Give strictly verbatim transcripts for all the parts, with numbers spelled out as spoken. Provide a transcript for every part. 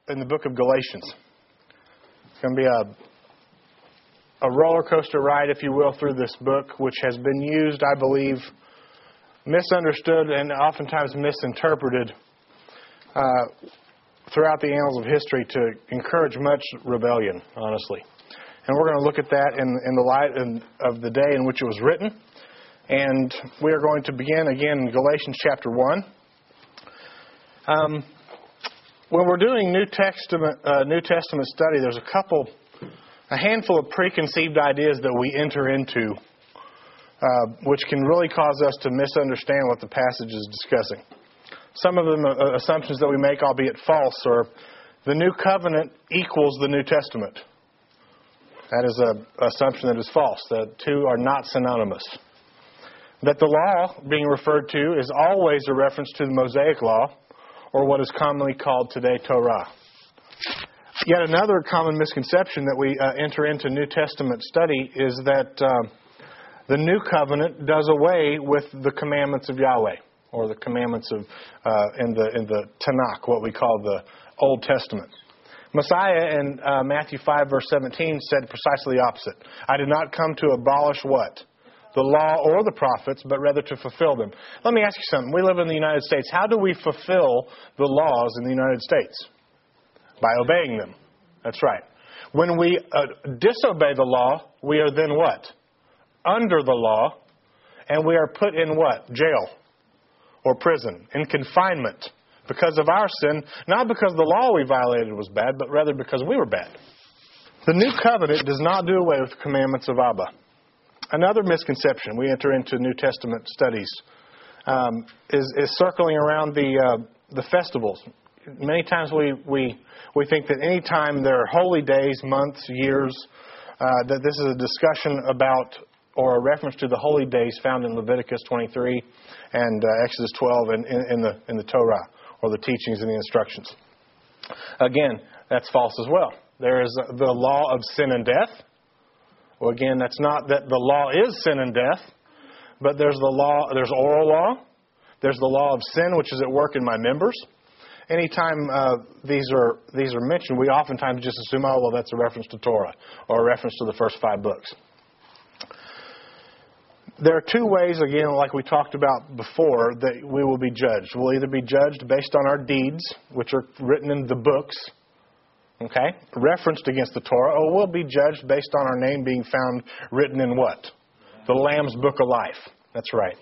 in the book of Galatians. It's going to be a, a roller coaster ride, if you will, through this book, which has been used, I believe, misunderstood and oftentimes misinterpreted uh, throughout the annals of history to encourage much rebellion, honestly. And we're going to look at that in, in the light in, of the day in which it was written. And we are going to begin again in Galatians chapter one. Um, when we're doing New Testament, uh, New Testament study, there's a couple, a handful of preconceived ideas that we enter into, uh, which can really cause us to misunderstand what the passage is discussing. Some of them are assumptions that we make, albeit false, or the New Covenant equals the New Testament. That is an assumption that is false. The two are not synonymous. That the law being referred to is always a reference to the Mosaic Law, or what is commonly called today Torah. Yet another common misconception that we uh, enter into New Testament study is that uh, the New Covenant does away with the commandments of Yahweh, or the commandments of uh, in the in the Tanakh, what we call the Old Testament. Messiah in uh, Matthew five, verse seventeen said precisely the opposite. I did not come to abolish what? The law or the prophets, but rather to fulfill them. Let me ask you something. We live in the United States. How do we fulfill the laws in the United States? By obeying them. That's right. When we uh, disobey the law, we are then what? Under the law, and we are put in what? Jail or prison, in confinement, because of our sin, not because the law we violated was bad, but rather because we were bad. The New Covenant does not do away with the commandments of Abba. Another misconception we enter into New Testament studies um, is, is circling around the uh, the festivals. Many times we, we we think that any time there are holy days, months, years, uh, that this is a discussion about or a reference to the holy days found in Leviticus twenty-three and uh, Exodus twelve in, in, in the in the Torah, or the teachings and the instructions. Again, that's false as well. There is the law of sin and death. Well, again, that's not that the law is sin and death, but there's the law, there's oral law, there's the law of sin, which is at work in my members. Anytime uh, these are these are mentioned, we oftentimes just assume, oh, well, that's a reference to Torah or a reference to the first five books. There are two ways, again, like we talked about before, that we will be judged. We'll either be judged based on our deeds, which are written in the books, okay, referenced against the Torah, or we'll be judged based on our name being found written in what? The Lamb's Book of Life. That's right.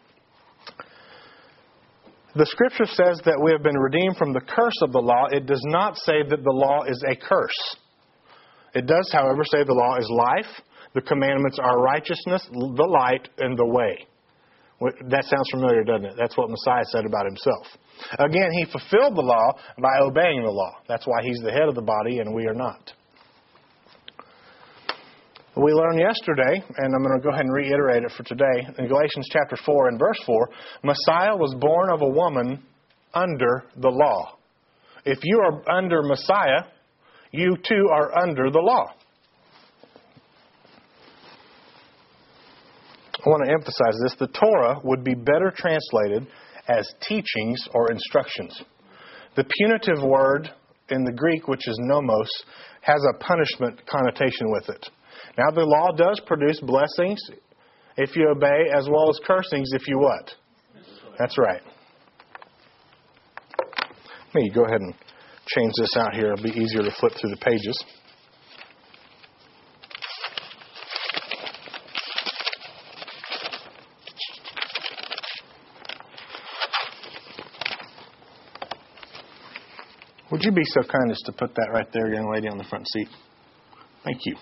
The Scripture says that we have been redeemed from the curse of the law. It does not say that the law is a curse. It does, however, say the law is life. The commandments are righteousness, the light, and the way. That sounds familiar, doesn't it? That's what Messiah said about himself. Again, he fulfilled the law by obeying the law. That's why he's the head of the body and we are not. We learned yesterday, and I'm going to go ahead and reiterate it for today, in Galatians chapter four and verse four, Messiah was born of a woman under the law. If you are under Messiah, you too are under the law. I want to emphasize this. The Torah would be better translated as teachings or instructions. The punitive word in the Greek, which is nomos, has a punishment connotation with it. Now, the law does produce blessings if you obey, as well as cursings if you what? That's right. Let me go ahead and change this out here. It'll be easier to flip through the pages. Would you be so kind as to put that right there, young lady, on the front seat? Thank you.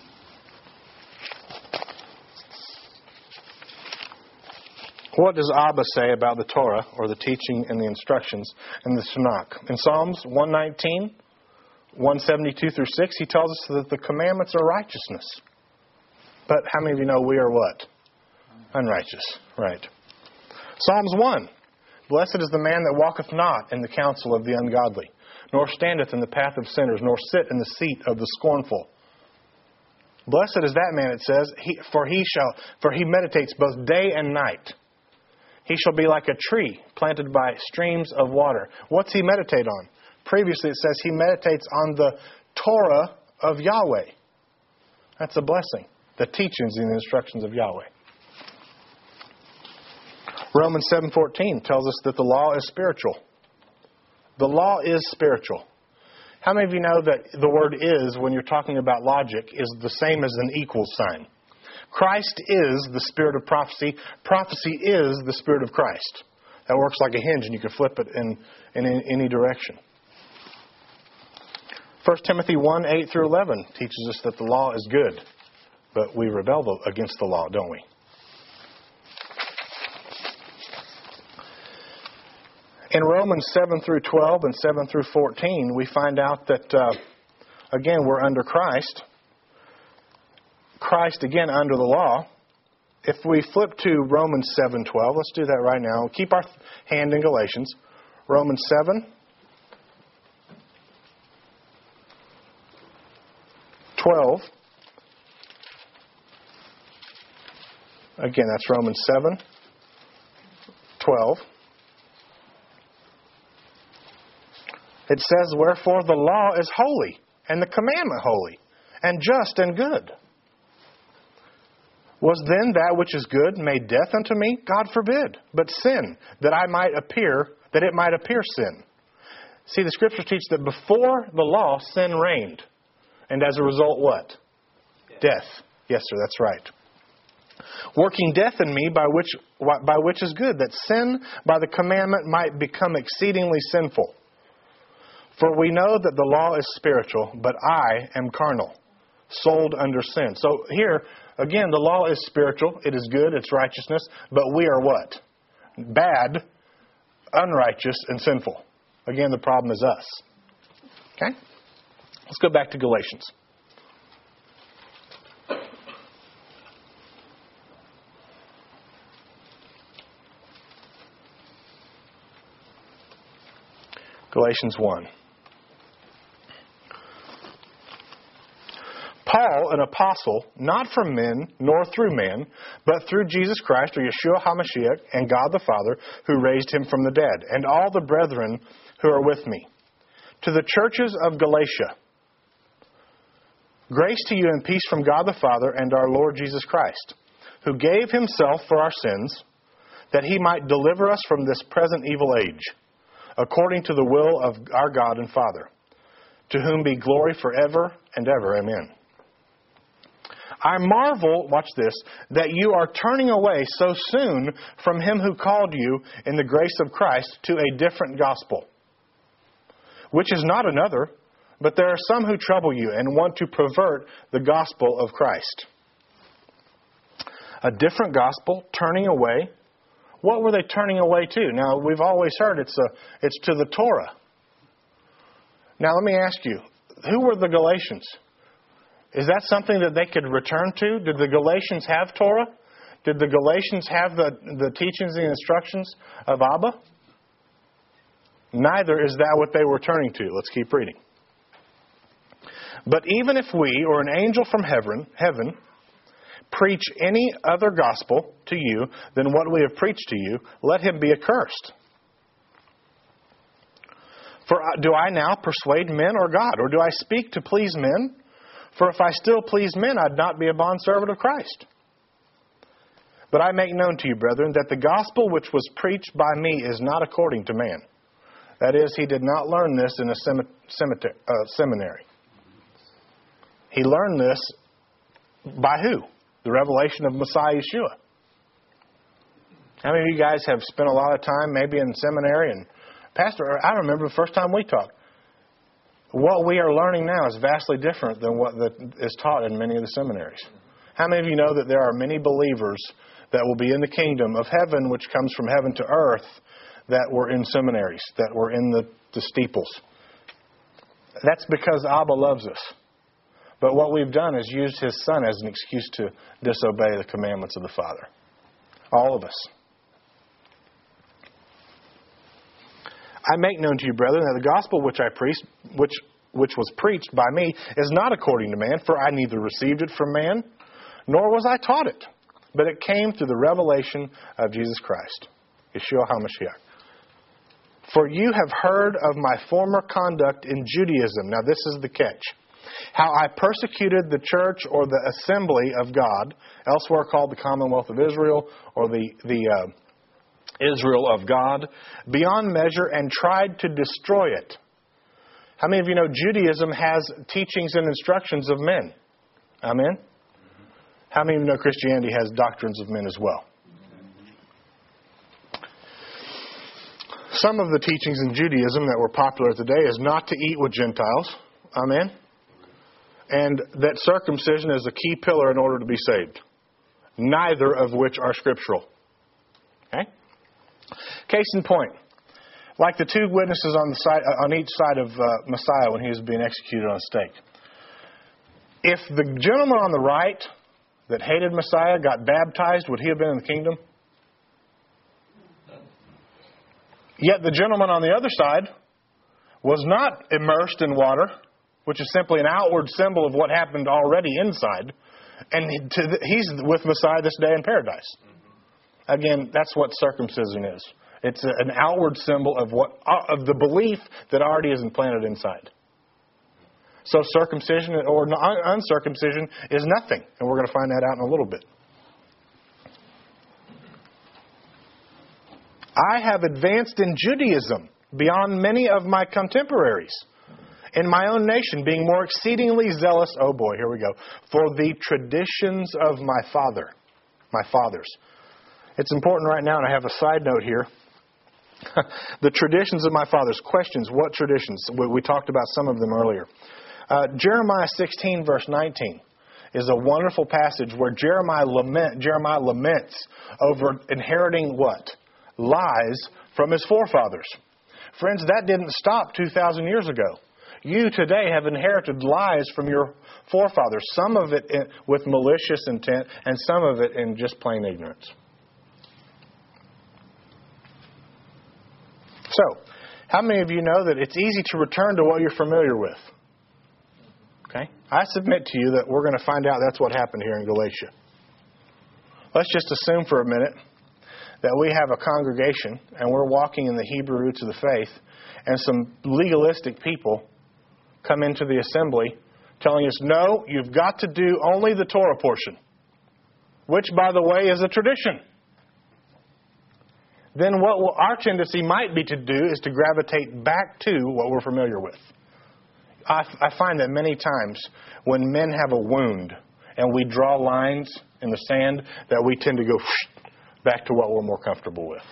What does Abba say about the Torah, or the teaching and the instructions in the Tanakh? In Psalms one nineteen, one seventy-two through six, he tells us that the commandments are righteousness. But how many of you know we are what? Unrighteous. Right. Psalms one. Blessed is the man that walketh not in the counsel of the ungodly, nor standeth in the path of sinners, nor sit in the seat of the scornful. Blessed is that man, it says, he, for he shall, for he meditates both day and night. He shall be like a tree planted by streams of water. What's he meditate on? previously it says he meditates on the Torah of Yahweh. That's a blessing. The teachings and the instructions of Yahweh. Romans seven fourteen tells us that the law is spiritual. The law is spiritual. How many of you know that the word is, when you're talking about logic, is the same as an equal sign? Christ is the spirit of prophecy. Prophecy is the spirit of Christ. That works like a hinge, and you can flip it in, in any direction. First Timothy one, eight through eleven teaches us that the law is good, but we rebel against the law, don't we? In Romans seven through twelve and seven through fourteen, we find out that, uh, again, we're under Christ. Christ, again, under the law. If we flip to Romans seven twelve, let's do that right now. We'll keep our hand in Galatians. Romans seven twelve. Again, that's Romans seven twelve. It says, wherefore the law is holy, and the commandment holy, and just and good. Was then that which is good made death unto me? God forbid. But sin, that I might appear, that it might appear sin. See, the Scriptures teach that before the law, sin reigned. And as a result, what? Death. Death. Yes, sir, that's right. Working death in me, by which, by which is good, that sin by the commandment might become exceedingly sinful. For we know that the law is spiritual, but I am carnal, sold under sin. So here, again, the law is spiritual. It is good. It's righteousness. But we are what? Bad, unrighteous, and sinful. Again, the problem is us. Okay? Let's go back to Galatians. Galatians one. Paul, an apostle, not from men, nor through man, but through Jesus Christ, or Yeshua HaMashiach, and God the Father, who raised him from the dead, and all the brethren who are with me. To the churches of Galatia, grace to you and peace from God the Father and our Lord Jesus Christ, who gave himself for our sins, that he might deliver us from this present evil age, according to the will of our God and Father, to whom be glory forever and ever. Amen. I marvel, watch this, that you are turning away so soon from him who called you in the grace of Christ to a different gospel, which is not another, but there are some who trouble you and want to pervert the gospel of Christ. A different gospel, turning away. What were they turning away to? Now, we've always heard it's a, it's to the Torah. Now, let me ask you, who were the Galatians? Is that something that they could return to? Did the Galatians have Torah? Did the Galatians have the, the teachings and instructions of Abba? Neither is that what they were turning to. Let's keep reading. But even if we, or an angel from heaven, heaven, preach any other gospel to you than what we have preached to you, let him be accursed. For do I now persuade men or God? Or do I speak to please men? For if I still please men, I'd not be a bondservant of Christ. But I make known to you, brethren, that the gospel which was preached by me is not according to man. That is, he did not learn this in a cemetery, uh, seminary. He learned this by who? The revelation of Messiah Yeshua. How many of you guys have spent a lot of time maybe in seminary? And Pastor, I remember the first time we talked. What we are learning now is vastly different than what the, is taught in many of the seminaries. How many of you know that there are many believers that will be in the kingdom of heaven, which comes from heaven to earth, that were in seminaries, that were in the, the steeples? That's because Abba loves us. But what we've done is used His Son as an excuse to disobey the commandments of the Father. All of us. I make known to you, brethren, that the gospel which I preached, which which was preached by me, is not according to man, for I neither received it from man, nor was I taught it, but it came through the revelation of Jesus Christ, Yeshua HaMashiach. For you have heard of my former conduct in Judaism. Now this is the catch. How I persecuted the church or the assembly of God, elsewhere called the Commonwealth of Israel or the, the uh, Israel of God, beyond measure and tried to destroy it. How many of you know Judaism has teachings and instructions of men? Amen? How many of you know Christianity has doctrines of men as well? Some of the teachings in Judaism that were popular today is not to eat with Gentiles. Amen? And that circumcision is a key pillar in order to be saved. Neither of which are scriptural. Okay? Case in point. Like the two witnesses on the side, on each side of uh, Messiah when he was being executed on a stake. If the gentleman on the right that hated Messiah got baptized, would he have been in the kingdom? Yet the gentleman on the other side was not immersed in water, which is simply an outward symbol of what happened already inside. And he's with Messiah this day in paradise. Again, that's what circumcision is. It's an outward symbol of what of the belief that already is implanted inside. So circumcision or uncircumcision is nothing. And we're going to find that out in a little bit. I have advanced in Judaism beyond many of my contemporaries. In my own nation, being more exceedingly zealous, oh boy, here we go, for the traditions of my father, my fathers. It's important right now, and I have a side note here. The traditions of my fathers. Questions, what traditions? We, we talked about some of them earlier. Uh, Jeremiah sixteen, verse nineteen, is a wonderful passage where Jeremiah, lament, Jeremiah laments over inheriting what? Lies from his forefathers. Friends, that didn't stop two thousand years ago. You today have inherited lies from your forefathers, some of it in, with malicious intent and some of it in just plain ignorance. So, how many of you know that it's easy to return to what you're familiar with? Okay? I submit to you that we're going to find out that's what happened here in Galatia. Let's just assume for a minute that we have a congregation and we're walking in the Hebrew roots of the faith, and some legalistic people come into the assembly telling us, no, you've got to do only the Torah portion, which, by the way, is a tradition. Then what will, our tendency might be to do is to gravitate back to what we're familiar with. I, I find that many times when men have a wound and we draw lines in the sand, that we tend to go whoosh, back to what we're more comfortable with.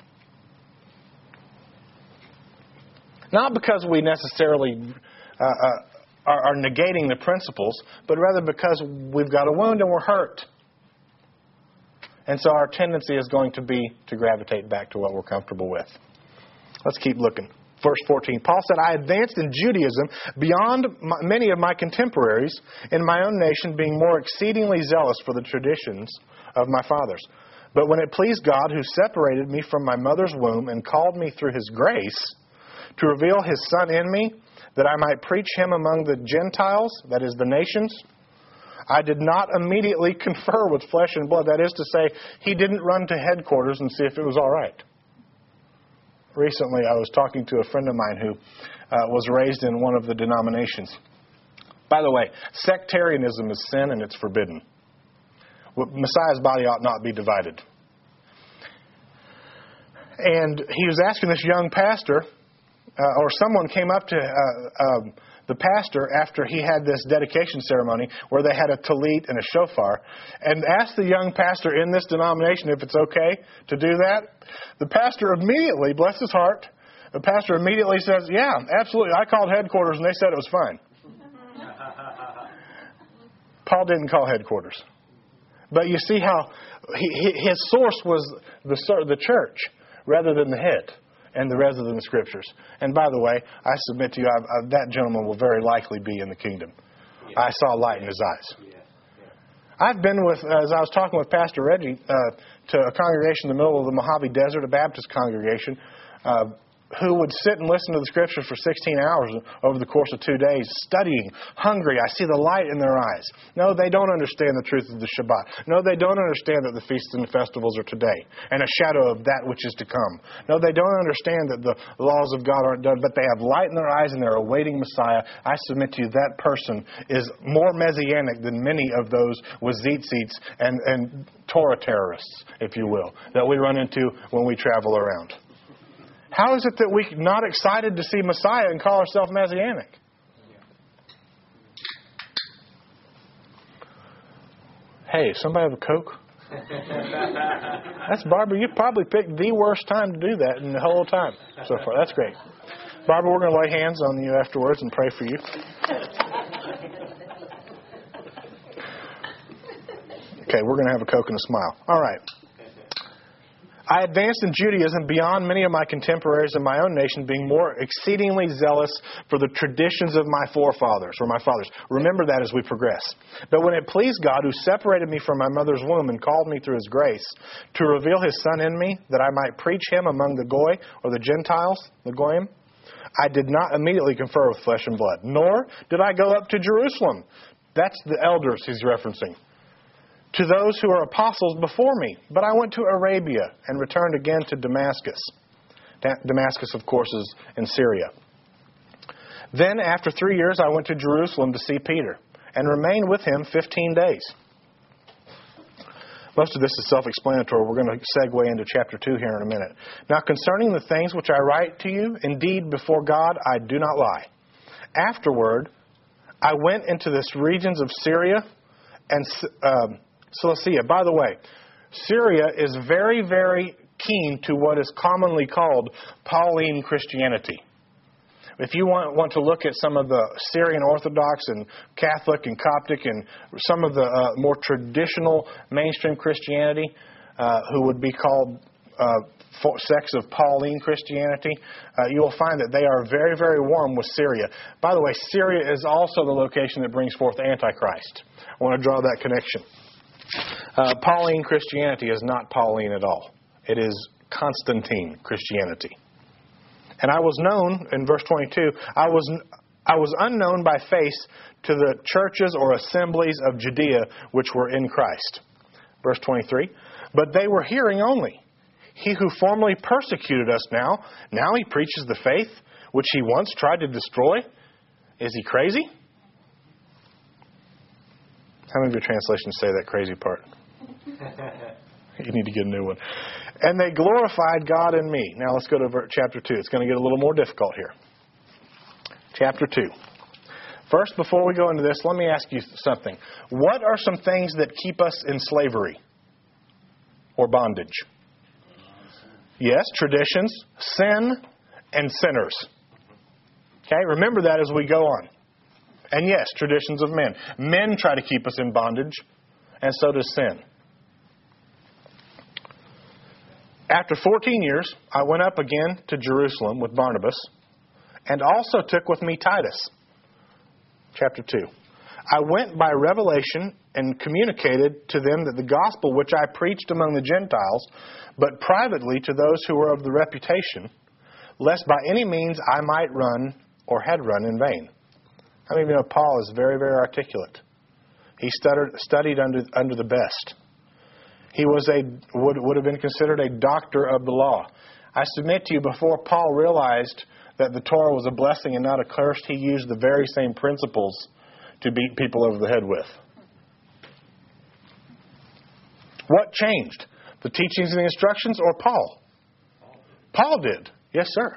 Not because we necessarily uh, uh, are, are negating the principles, but rather because we've got a wound and we're hurt. And so our tendency is going to be to gravitate back to what we're comfortable with. Let's keep looking. Verse fourteen, Paul said, I advanced in Judaism beyond my, many of my contemporaries in my own nation, being more exceedingly zealous for the traditions of my fathers. But when it pleased God, who separated me from my mother's womb and called me through His grace to reveal His Son in me, that I might preach Him among the Gentiles, that is, the nations, I did not immediately confer with flesh and blood. That is to say, he didn't run to headquarters and see if it was all right. Recently, I was talking to a friend of mine who uh, was raised in one of the denominations. By the way, sectarianism is sin and it's forbidden. Messiah's body ought not be divided. And he was asking this young pastor, uh, or someone came up to uh, um, the pastor after he had this dedication ceremony where they had a tallit and a shofar, and asked the young pastor in this denomination if it's okay to do that. The pastor immediately, bless his heart, the pastor immediately says, yeah, absolutely. I called headquarters and they said it was fine. Paul didn't call headquarters. But you see how he, his source was the, the church rather than the head and the rather than the Scriptures. And by the way, I submit to you, I, I, that gentleman will very likely be in the kingdom. Yeah. I saw light in his eyes. Yeah. Yeah. I've been with, as I was talking with Pastor Reggie, uh, to a congregation in the middle of the Mojave Desert, a Baptist congregation, uh, who would sit and listen to the Scriptures for sixteen hours over the course of two days, studying, hungry. I see the light in their eyes. No, they don't understand the truth of the Shabbat. No, they don't understand that the feasts and the festivals are today and a shadow of that which is to come. No, they don't understand that the laws of God aren't done, but they have light in their eyes and they're awaiting Messiah. I submit to you that person is more messianic than many of those with zeet-zeets and, and Torah terrorists, if you will, that we run into when we travel around. How is it that we're not excited to see Messiah and call ourselves Messianic? Hey, somebody have a Coke? That's Barbara. You probably picked the worst time to do that in the whole time so far. That's great. Barbara, we're going to lay hands on you afterwards and pray for you. Okay, we're going to have a Coke and a smile. All right. I advanced in Judaism beyond many of my contemporaries in my own nation, being more exceedingly zealous for the traditions of my forefathers, or my fathers. Remember that as we progress. But when it pleased God, who separated me from my mother's womb and called me through His grace, to reveal His Son in me, that I might preach Him among the Goy, or the Gentiles, the Goyim, I did not immediately confer with flesh and blood, nor did I go up to Jerusalem. That's the elders he's referencing. To those who are apostles before me. But I went to Arabia and returned again to Damascus. Damascus, of course, is in Syria. Then, after three years, I went to Jerusalem to see Peter and remained with him fifteen days. Most of this is self-explanatory. We're going to segue into chapter two here in a minute. Now, concerning the things which I write to you, indeed, before God, I do not lie. Afterward, I went into the regions of Syria and um, Cilicia. By the way, Syria is very, very keen to what is commonly called Pauline Christianity. If you want, want to look at some of the Syrian Orthodox and Catholic and Coptic and some of the uh, more traditional mainstream Christianity, uh, who would be called uh, sects of Pauline Christianity, uh, you will find that they are very, very warm with Syria. By the way, Syria is also the location that brings forth Antichrist. I want to draw that connection. Uh, Pauline Christianity is not Pauline at all. It is Constantine Christianity. And I was known, in verse twenty-two, I was I was unknown by face to the churches or assemblies of Judea which were in Christ. Verse twenty-three, but they were hearing only. He who formerly persecuted us now, now he preaches the faith which he once tried to destroy. Is he crazy? How many of your translations say that crazy part? You need to get a new one. And they glorified God in me. Now let's go to chapter two. It's going to get a little more difficult here. Chapter two. First, before we go into this, let me ask you something. What are some things that keep us in slavery or bondage? Yes, traditions, sin, and sinners. Okay, remember that as we go on. And yes, traditions of men. Men try to keep us in bondage, and so does sin. After fourteen years, I went up again to Jerusalem with Barnabas, and also took with me Titus. Chapter two. I went by revelation and communicated to them that the gospel which I preached among the Gentiles, but privately to those who were of the reputation, lest by any means I might run or had run in vain. How many of you know Paul is very, very articulate? He stuttered, studied under under the best. He was a would would have been considered a doctor of the law. I submit to you, before Paul realized that the Torah was a blessing and not a curse, he used the very same principles to beat people over the head with. What changed? The teachings and the instructions, or Paul? Paul did. Yes, sir.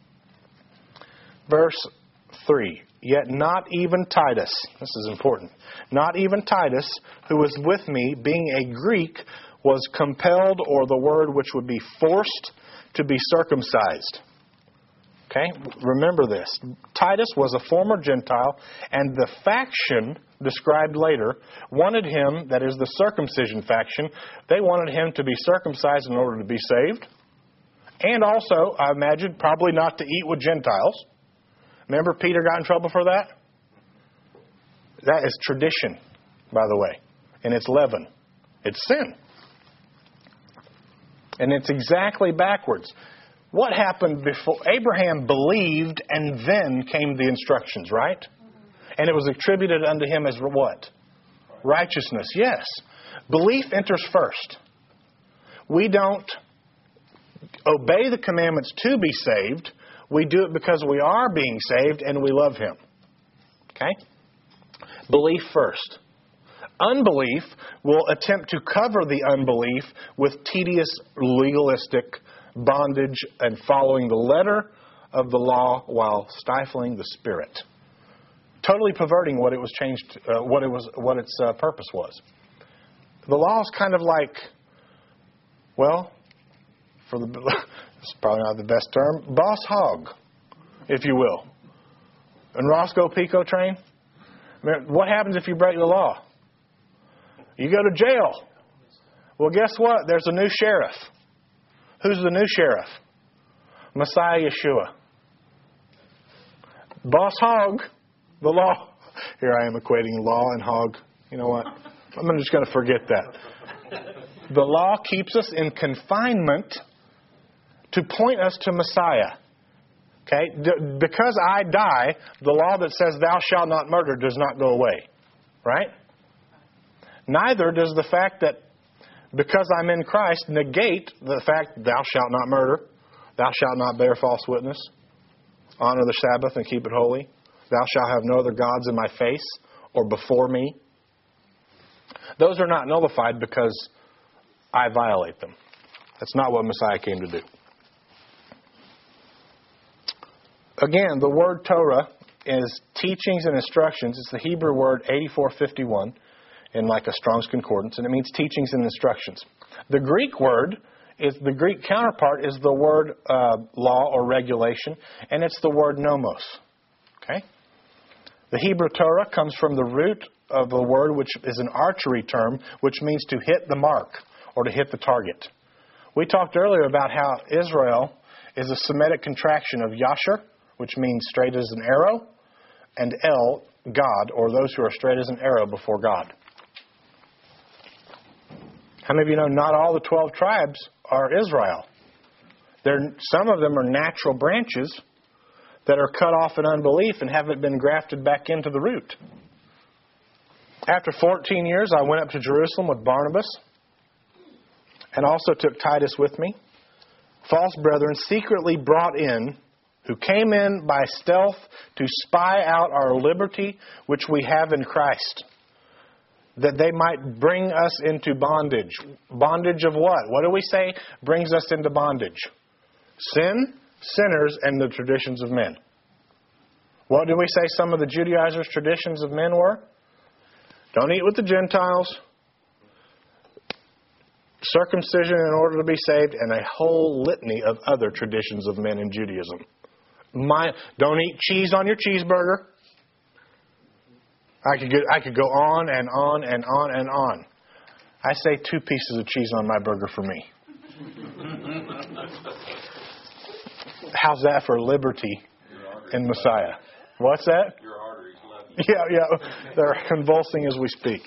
Verse three. Yet not even Titus, this is important, not even Titus, who was with me, being a Greek, was compelled, or the word which would be forced, to be circumcised. Okay, remember this. Titus was a former Gentile, and the faction described later wanted him, that is the circumcision faction, they wanted him to be circumcised in order to be saved. And also, I imagine, probably not to eat with Gentiles. Remember Peter got in trouble for that? That is tradition, by the way. And it's leaven. It's sin. And it's exactly backwards. What happened before? Abraham believed and then came the instructions, right? And it was attributed unto him as what? Righteousness, yes. Belief enters first. We don't obey the commandments to be saved. We do it because we are being saved and we love Him. Okay? Belief first. Unbelief will attempt to cover the unbelief with tedious legalistic bondage and following the letter of the law while stifling the spirit. Totally perverting what it was changed, uh, what it was, what its uh, purpose was. The law is kind of like, well, for the it's probably not the best term, boss hog, if you will. And Roscoe Pico train. What happens if you break the law? You go to jail. Well, guess what? There's a new sheriff. Who's the new sheriff? Messiah Yeshua. Boss hog, the law. Here I am equating law and hog. You know what? I'm just going to forget that. The law keeps us in confinement to point us to Messiah. Okay? D- because I die, the law that says thou shalt not murder does not go away. Right? Neither does the fact that because I'm in Christ negate the fact thou shalt not murder, thou shalt not bear false witness, honor the Sabbath and keep it holy, thou shalt have no other gods in my face or before me. Those are not nullified because I violate them. That's not what Messiah came to do. Again, the word Torah is teachings and instructions. It's the Hebrew word eighty-four fifty-one in like a Strong's Concordance, and it means teachings and instructions. The Greek word is the Greek counterpart is the word uh, law or regulation, and it's the word nomos. Okay? The Hebrew Torah comes from the root of the word, which is an archery term, which means to hit the mark or to hit the target. We talked earlier about how Israel is a Semitic contraction of Yasher, which means straight as an arrow, and El, God, or those who are straight as an arrow before God. How many of you know not all the twelve tribes are Israel? They're, some of them are natural branches that are cut off in unbelief and haven't been grafted back into the root. After fourteen years, I went up to Jerusalem with Barnabas and also took Titus with me. False brethren secretly brought in, who came in by stealth to spy out our liberty which we have in Christ, that they might bring us into bondage. Bondage of what? What do we say brings us into bondage? Sin, sinners, and the traditions of men. What do we say some of the Judaizers' traditions of men were? Don't eat with the Gentiles, circumcision in order to be saved, and a whole litany of other traditions of men in Judaism. My, don't eat cheese on your cheeseburger. I could get, I could go on and on and on and on. I say two pieces of cheese on my burger for me. How's that for liberty in Messiah? What's that? Your arteries love you. Yeah, yeah. They're convulsing as we speak.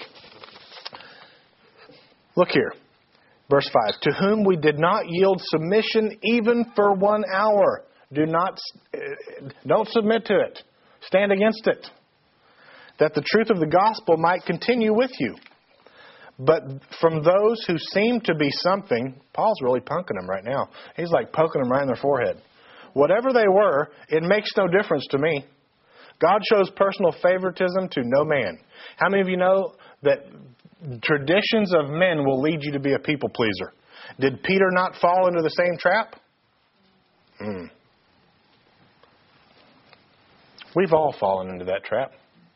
Look here. Verse five. To whom we did not yield submission even for one hour. Do not, don't submit to it. Stand against it. That the truth of the gospel might continue with you. But from those who seem to be something, Paul's really punking them right now. He's like poking them right in their forehead. Whatever they were, it makes no difference to me. God shows personal favoritism to no man. How many of you know that traditions of men will lead you to be a people pleaser? Did Peter not fall into the same trap? Hmm. We've all fallen into that trap.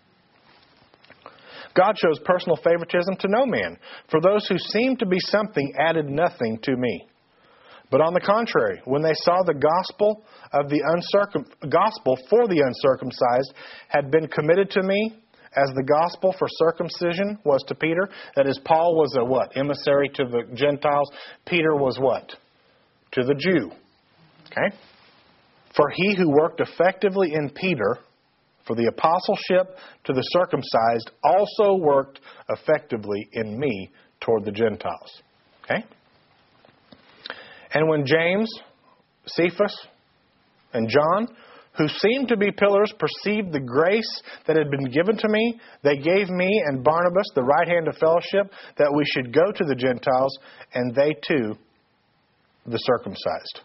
God shows personal favoritism to no man. For those who seemed to be something added nothing to me. But on the contrary, when they saw the gospel of the uncircum gospel for the uncircumcised had been committed to me, as the gospel for circumcision was to Peter, that is, Paul was a what? Emissary to the Gentiles. Peter was what? To the Jew. Okay? For he who worked effectively in Peter, for the apostleship to the circumcised, also worked effectively in me toward the Gentiles. Okay? And when James, Cephas and John, who seemed to be pillars, perceived the grace that had been given to me. They gave me and Barnabas the right hand of fellowship, that we should go to the Gentiles, and they too, the circumcised.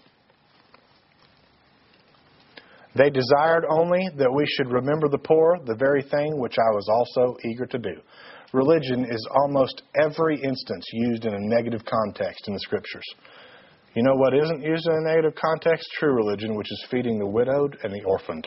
They desired only that we should remember the poor, the very thing which I was also eager to do. Religion is almost every instance used in a negative context in the Scriptures. You know what isn't used in a negative context? True religion, which is feeding the widowed and the orphaned.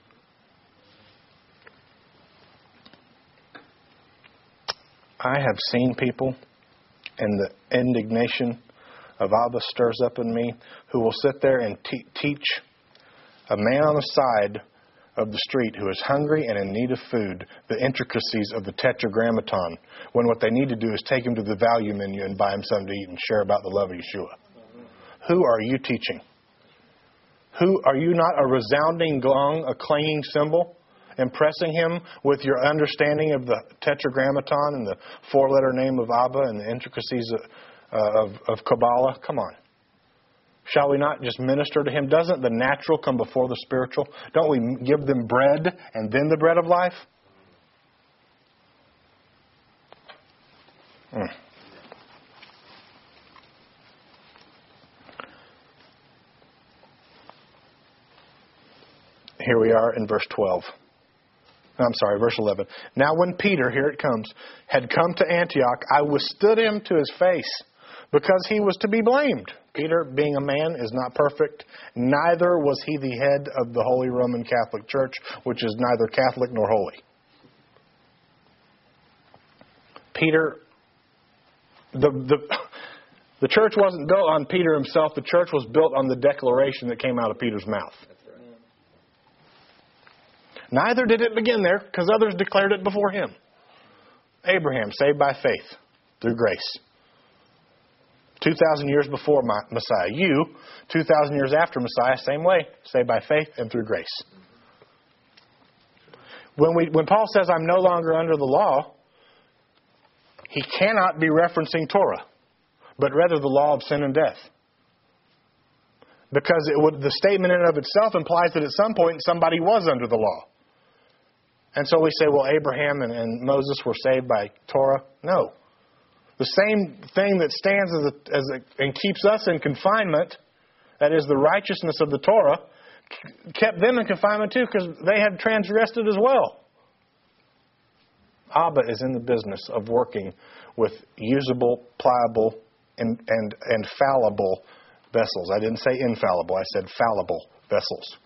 I have seen people, and the indignation of Abba stirs up in me, who will sit there and te- teach a man on the side of the street who is hungry and in need of food the intricacies of the Tetragrammaton, when what they need to do is take him to the value menu and buy him something to eat and share about the love of Yeshua. Who are you teaching? Who are you not a resounding gong, a clanging cymbal, impressing him with your understanding of the Tetragrammaton and the four-letter name of Abba and the intricacies of, uh, of, of Kabbalah? Come on. Shall we not just minister to him? Doesn't the natural come before the spiritual? Don't we give them bread and then the bread of life? Mm. Here we are in verse twelve. I'm sorry, verse eleven. Now when Peter, here it comes, had come to Antioch, I withstood him to his face, because he was to be blamed. Peter, being a man, is not perfect. Neither was he the head of the Holy Roman Catholic Church, which is neither Catholic nor holy. Peter, the, the, the church wasn't built on Peter himself. The church was built on the declaration that came out of Peter's mouth. Neither did it begin there, because others declared it before him. Abraham, saved by faith, through grace. two thousand years before Messiah. You, two thousand years after Messiah, same way, saved by faith and through grace. When we, when Paul says, I'm no longer under the law, he cannot be referencing Torah, but rather the law of sin and death. Because it would, the statement in and of itself implies that at some point somebody was under the law. And so we say, well, Abraham and, and Moses were saved by Torah. No. The same thing that stands as a, as a, and keeps us in confinement, that is the righteousness of the Torah, kept them in confinement too, because they had transgressed it as well. Abba is in the business of working with usable, pliable, and, and, and fallible vessels. I didn't say infallible, I said fallible vessels.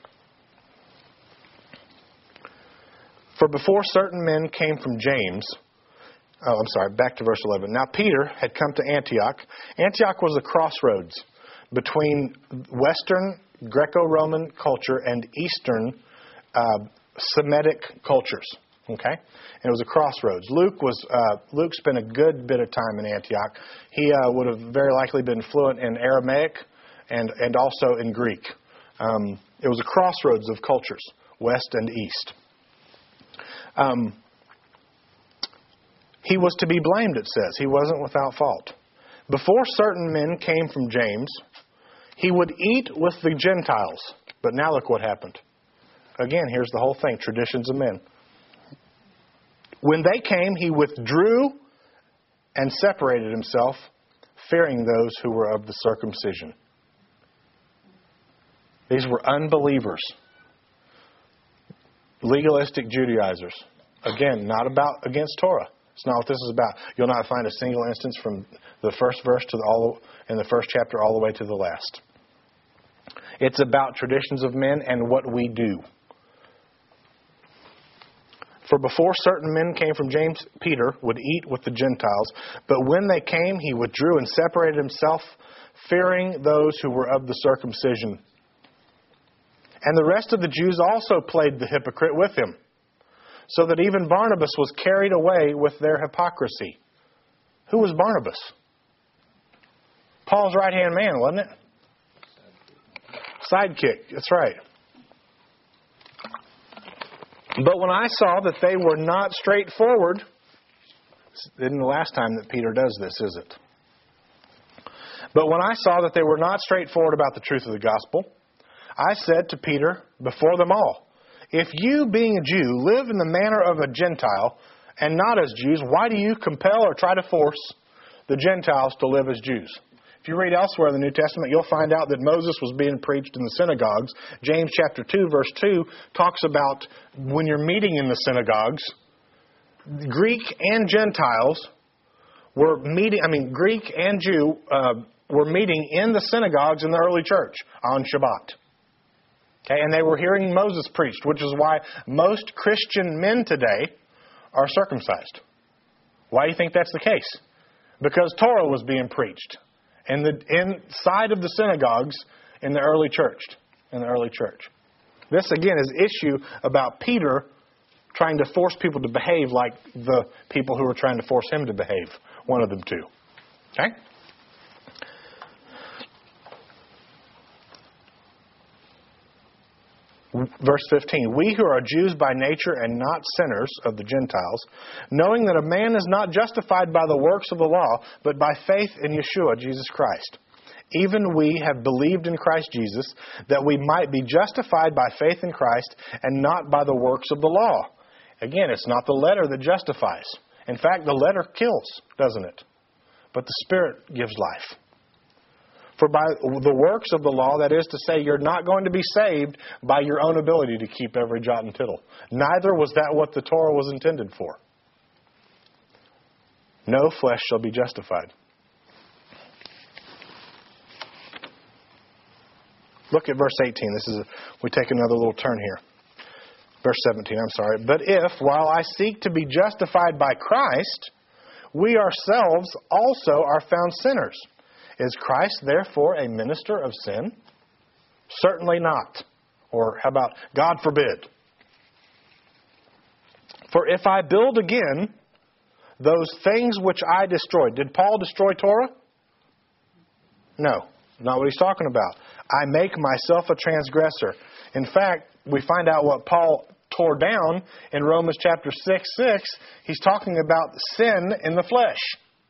For before certain men came from James, oh, I'm sorry, back to verse eleven. Now Peter had come to Antioch. Antioch was a crossroads between Western Greco-Roman culture and Eastern uh, Semitic cultures. Okay? And it was a crossroads. Luke was uh, Luke spent a good bit of time in Antioch. He uh, would have very likely been fluent in Aramaic and, and also in Greek. Um, it was a crossroads of cultures, West and East. Um, he was to be blamed, it says. He wasn't without fault. Before certain men came from James, he would eat with the Gentiles. But now look what happened. Again, here's the whole thing, traditions of men. When they came, he withdrew and separated himself, fearing those who were of the circumcision. These were unbelievers. Legalistic Judaizers. Again, not about against Torah. It's not what this is about. You'll not find a single instance from the first verse to the all in the first chapter all the way to the last. It's about traditions of men and what we do. For before certain men came from James, Peter would eat with the Gentiles, but when they came, he withdrew and separated himself, fearing those who were of the circumcision. And the rest of the Jews also played the hypocrite with him, so that even Barnabas was carried away with their hypocrisy. Who was Barnabas? Paul's right-hand man, wasn't it? Sidekick, that's right. But when I saw that they were not straightforward, this isn't the last time that Peter does this, is it? But when I saw that they were not straightforward about the truth of the gospel, I said to Peter before them all, if you, being a Jew, live in the manner of a Gentile and not as Jews, why do you compel or try to force the Gentiles to live as Jews? If you read elsewhere in the New Testament, you'll find out that Moses was being preached in the synagogues. James chapter two, verse two, talks about when you're meeting in the synagogues, Greek and Gentiles were meeting, I mean, Greek and Jew uh, were meeting in the synagogues in the early church on Shabbat. Okay, and they were hearing Moses preached, which is why most Christian men today are circumcised. Why do you think that's the case? Because Torah was being preached in the inside of the synagogues in the early church. In the early church. This again is issue about Peter trying to force people to behave like the people who were trying to force him to behave. One of them too. Okay? Verse fifteen, we who are Jews by nature and not sinners of the Gentiles, knowing that a man is not justified by the works of the law, but by faith in Yeshua, Jesus Christ. Even we have believed in Christ Jesus, that we might be justified by faith in Christ and not by the works of the law. Again, it's not the letter that justifies. In fact, the letter kills, doesn't it? But the Spirit gives life. For by the works of the law, that is to say, you're not going to be saved by your own ability to keep every jot and tittle. Neither was that what the Torah was intended for. No flesh shall be justified. Look at verse eighteen. This is a, we take another little turn here. Verse seventeen, I'm sorry. But if, while I seek to be justified by Christ, we ourselves also are found sinners, is Christ therefore a minister of sin? Certainly not. Or how about, God forbid. For if I build again those things which I destroyed. Did Paul destroy Torah? No, not what he's talking about. I make myself a transgressor. In fact, we find out what Paul tore down in Romans chapter six, six. He's talking about sin in the flesh.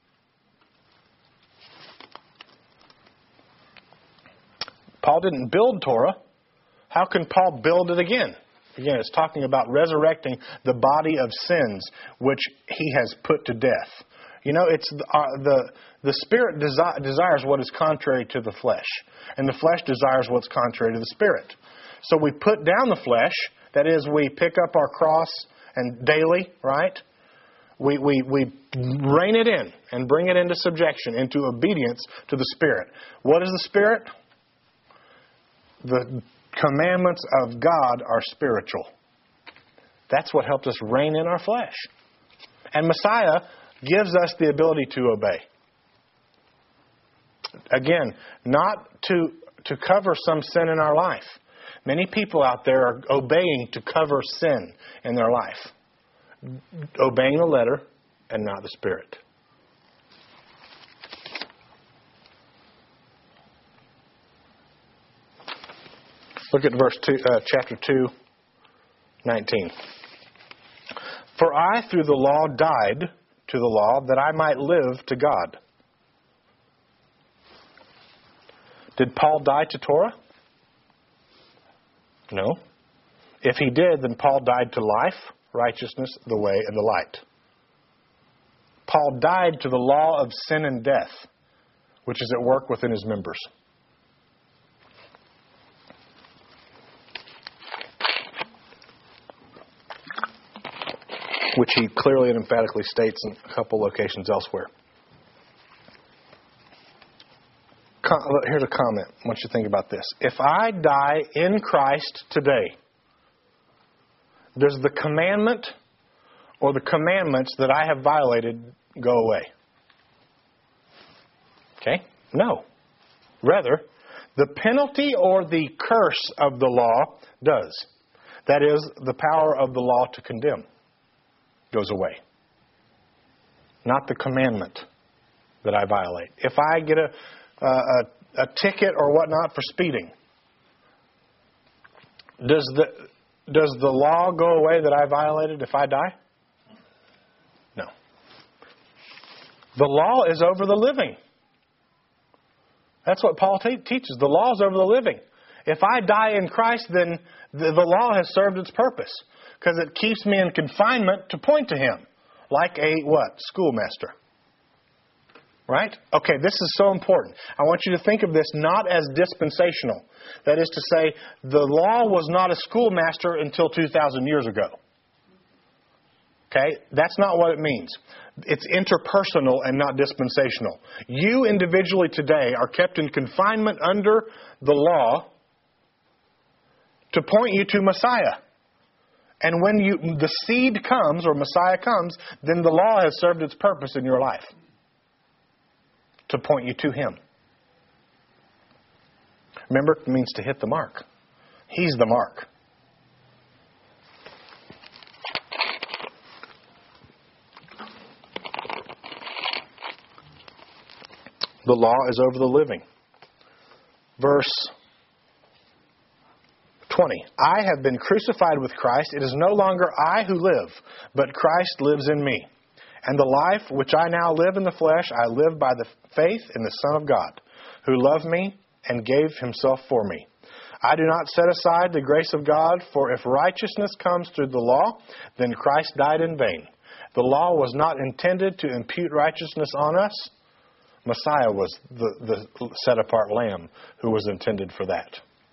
Paul didn't build Torah. How can Paul build it again? Again, it's talking about resurrecting the body of sins which he has put to death. You know, it's the uh, the, the Spirit desi- desires what is contrary to the flesh, and the flesh desires what's contrary to the Spirit. So we put down the flesh. That is, we pick up our cross and daily, right? We we we rein it in and bring it into subjection, into obedience to the Spirit. What is the Spirit? The commandments of God are spiritual. That's what helped us rein in our flesh. And Messiah gives us the ability to obey. Again, not to, to cover some sin in our life. Many people out there are obeying to cover sin in their life. Obeying the letter and not the Spirit. Look at verse two, uh, chapter two, nineteen. For I through the law died to the law that I might live to God. Did Paul die to Torah? No. If he did, then Paul died to life, righteousness, the way, and the light. Paul died to the law of sin and death, which is at work within his members. Which he clearly and emphatically states in a couple locations elsewhere. Here's a comment. I want you to think about this. If I die in Christ today, does the commandment or the commandments that I have violated go away? Okay? No. Rather, the penalty or the curse of the law does. That is, the power of the law to condemn goes away. Not the commandment that I violate. If I get a, a, a ticket or whatnot for speeding, does the, does the law go away that I violated if I die? No. The law is over the living. That's what Paul te- teaches. The law is over the living. If I die in Christ, then the, the law has served its purpose. Because it keeps me in confinement to point to Him. Like a, what? Schoolmaster. Right? Okay, this is so important. I want you to think of this not as dispensational. That is to say, the law was not a schoolmaster until two thousand years ago. Okay? That's not what it means. It's interpersonal and not dispensational. You individually today are kept in confinement under the law to point you to Messiah. And when you the seed comes, or Messiah comes, then the law has served its purpose in your life. To point you to Him. Remember, it means to hit the mark. He's the mark. The law is over the living. Verse twenty. I have been crucified with Christ. It is no longer I who live, but Christ lives in me. And the life which I now live in the flesh, I live by the faith in the Son of God, who loved me and gave Himself for me. I do not set aside the grace of God, for if righteousness comes through the law, then Christ died in vain. The law was not intended to impute righteousness on us. Messiah was the, the set-apart lamb who was intended for that.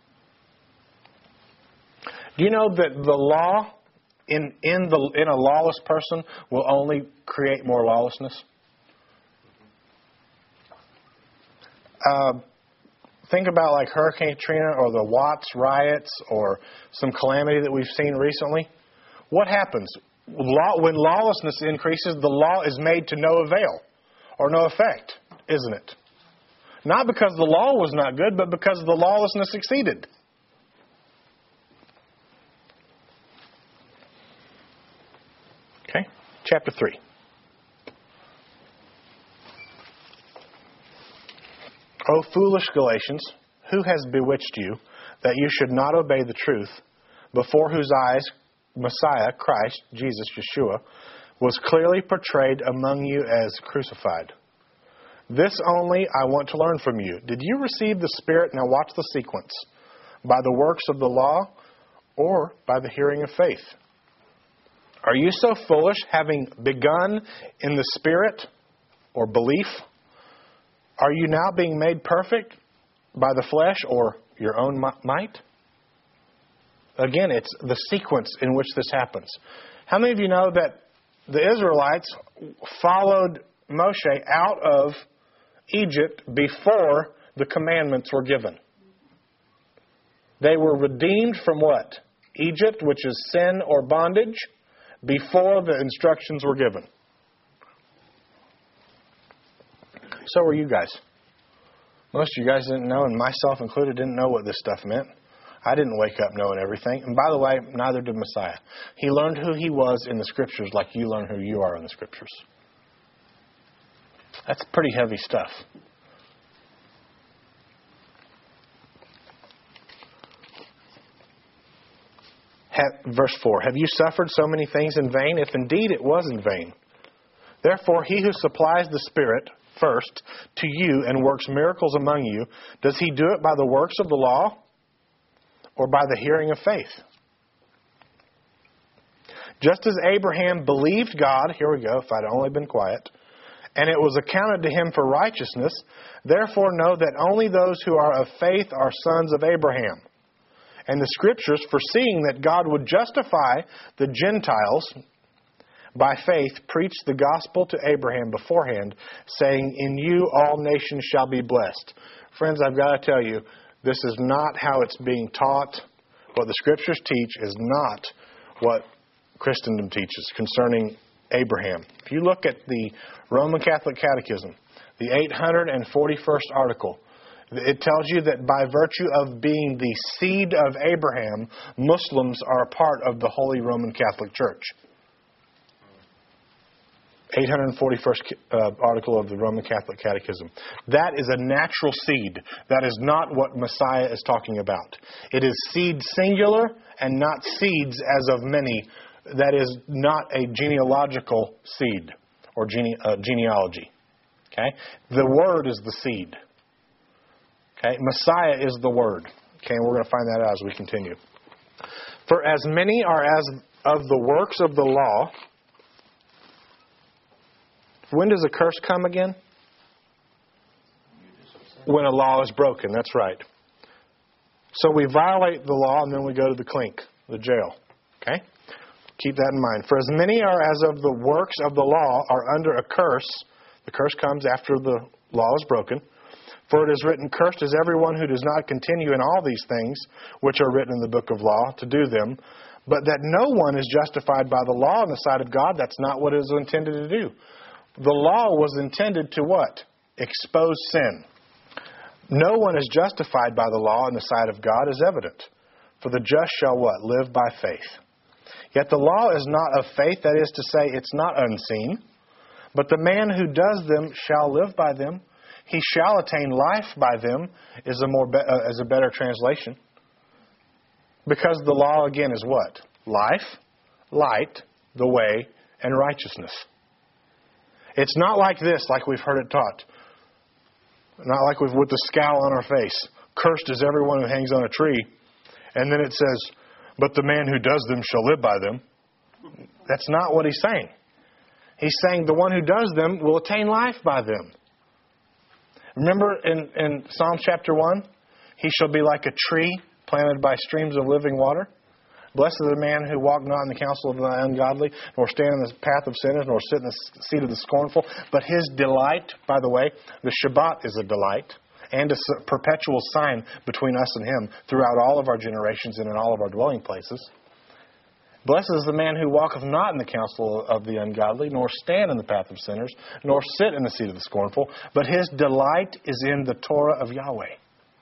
Do you know that the law in in the in a lawless person will only create more lawlessness? Uh, think about like Hurricane Katrina or the Watts riots or some calamity that we've seen recently. What happens? Law, when lawlessness increases, the law is made to no avail or no effect, isn't it? Not because the law was not good, but because the lawlessness succeeded. Okay, chapter three. O foolish Galatians, who has bewitched you, that you should not obey the truth, before whose eyes Messiah, Christ, Jesus, Yeshua, was clearly portrayed among you as crucified? This only I want to learn from you. Did you receive the Spirit, now watch the sequence, by the works of the law or by the hearing of faith? Are you so foolish, having begun in the Spirit or belief? Are you now being made perfect by the flesh or your own might? Again, it's the sequence in which this happens. How many of you know that the Israelites followed Moshe out of Egypt before the commandments were given? They were redeemed from what? Egypt, which is sin or bondage, before the instructions were given. So were you guys. Most of you guys didn't know, and myself included, didn't know what this stuff meant. I didn't wake up knowing everything. And by the way, neither did Messiah. He learned who he was in the Scriptures like you learn who you are in the Scriptures. That's pretty heavy stuff. Have, verse four, have you suffered so many things in vain? If indeed it was in vain. Therefore, he who supplies the Spirit first to you and works miracles among you, does he do it by the works of the law or by the hearing of faith? Just as Abraham believed God, here we go, if I'd only been quiet, and it was accounted to him for righteousness, therefore know that only those who are of faith are sons of Abraham. And the Scriptures, foreseeing that God would justify the Gentiles by faith, preached the gospel to Abraham beforehand, saying, in you all nations shall be blessed. Friends, I've got to tell you, this is not how it's being taught. What the Scriptures teach is not what Christendom teaches concerning Abraham. If you look at the Roman Catholic Catechism, the eight hundred forty-first article, it tells you that by virtue of being the seed of Abraham, Muslims are a part of the Holy Roman Catholic Church. eight hundred forty-first uh, article of the Roman Catholic Catechism. That is a natural seed. That is not what Messiah is talking about. It is seed singular and not seeds as of many. That is not a genealogical seed or gene, uh, genealogy. Okay? The Word is the seed. Okay, Messiah is the word. Okay, and we're going to find that out as we continue. For as many are as of the works of the law. When does a curse come again? When a law is broken, that's right. So we violate the law and then we go to the clink, the jail. Okay? Keep that in mind. For as many are as of the works of the law are under a curse. The curse comes after the law is broken. For it is written, cursed is everyone who does not continue in all these things which are written in the book of law to do them. But that no one is justified by the law in the sight of God, that's not what it was intended to do. The law was intended to what? Expose sin. No one is justified by the law in the sight of God is evident. For the just shall what? Live by faith. Yet the law is not of faith, that is to say, it's not unseen. But the man who does them shall live by them. He shall attain life by them, is a more be- uh, is a better translation. Because the law, again, is what? Life, light, the way, and righteousness. It's not like this, like we've heard it taught. Not like we've with the scowl on our face. Cursed is everyone who hangs on a tree. And then it says, but the man who does them shall live by them. That's not what he's saying. He's saying the one who does them will attain life by them. Remember in, in Psalm chapter one? He shall be like a tree planted by streams of living water. Blessed is the man who walk not in the counsel of the ungodly, nor stand in the path of sinners, nor sit in the seat of the scornful. But his delight, by the way, the Shabbat is a delight and a perpetual sign between us and him throughout all of our generations and in all of our dwelling places. Blessed is the man who walketh not in the counsel of the ungodly, nor stand in the path of sinners, nor sit in the seat of the scornful. But his delight is in the Torah of Yahweh.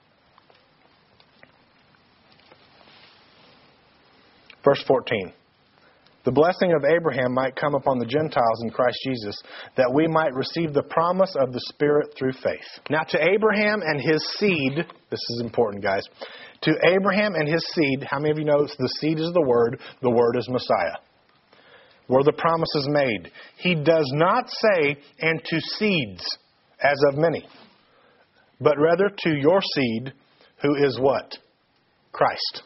Verse fourteen. The blessing of Abraham might come upon the Gentiles in Christ Jesus, that we might receive the promise of the Spirit through faith. Now to Abraham and his seed, this is important, guys. To Abraham and his seed, how many of you know the seed is the Word, the Word is Messiah? Where the promise is made. He does not say, and to seeds, as of many, but rather to your seed, who is what? Christ.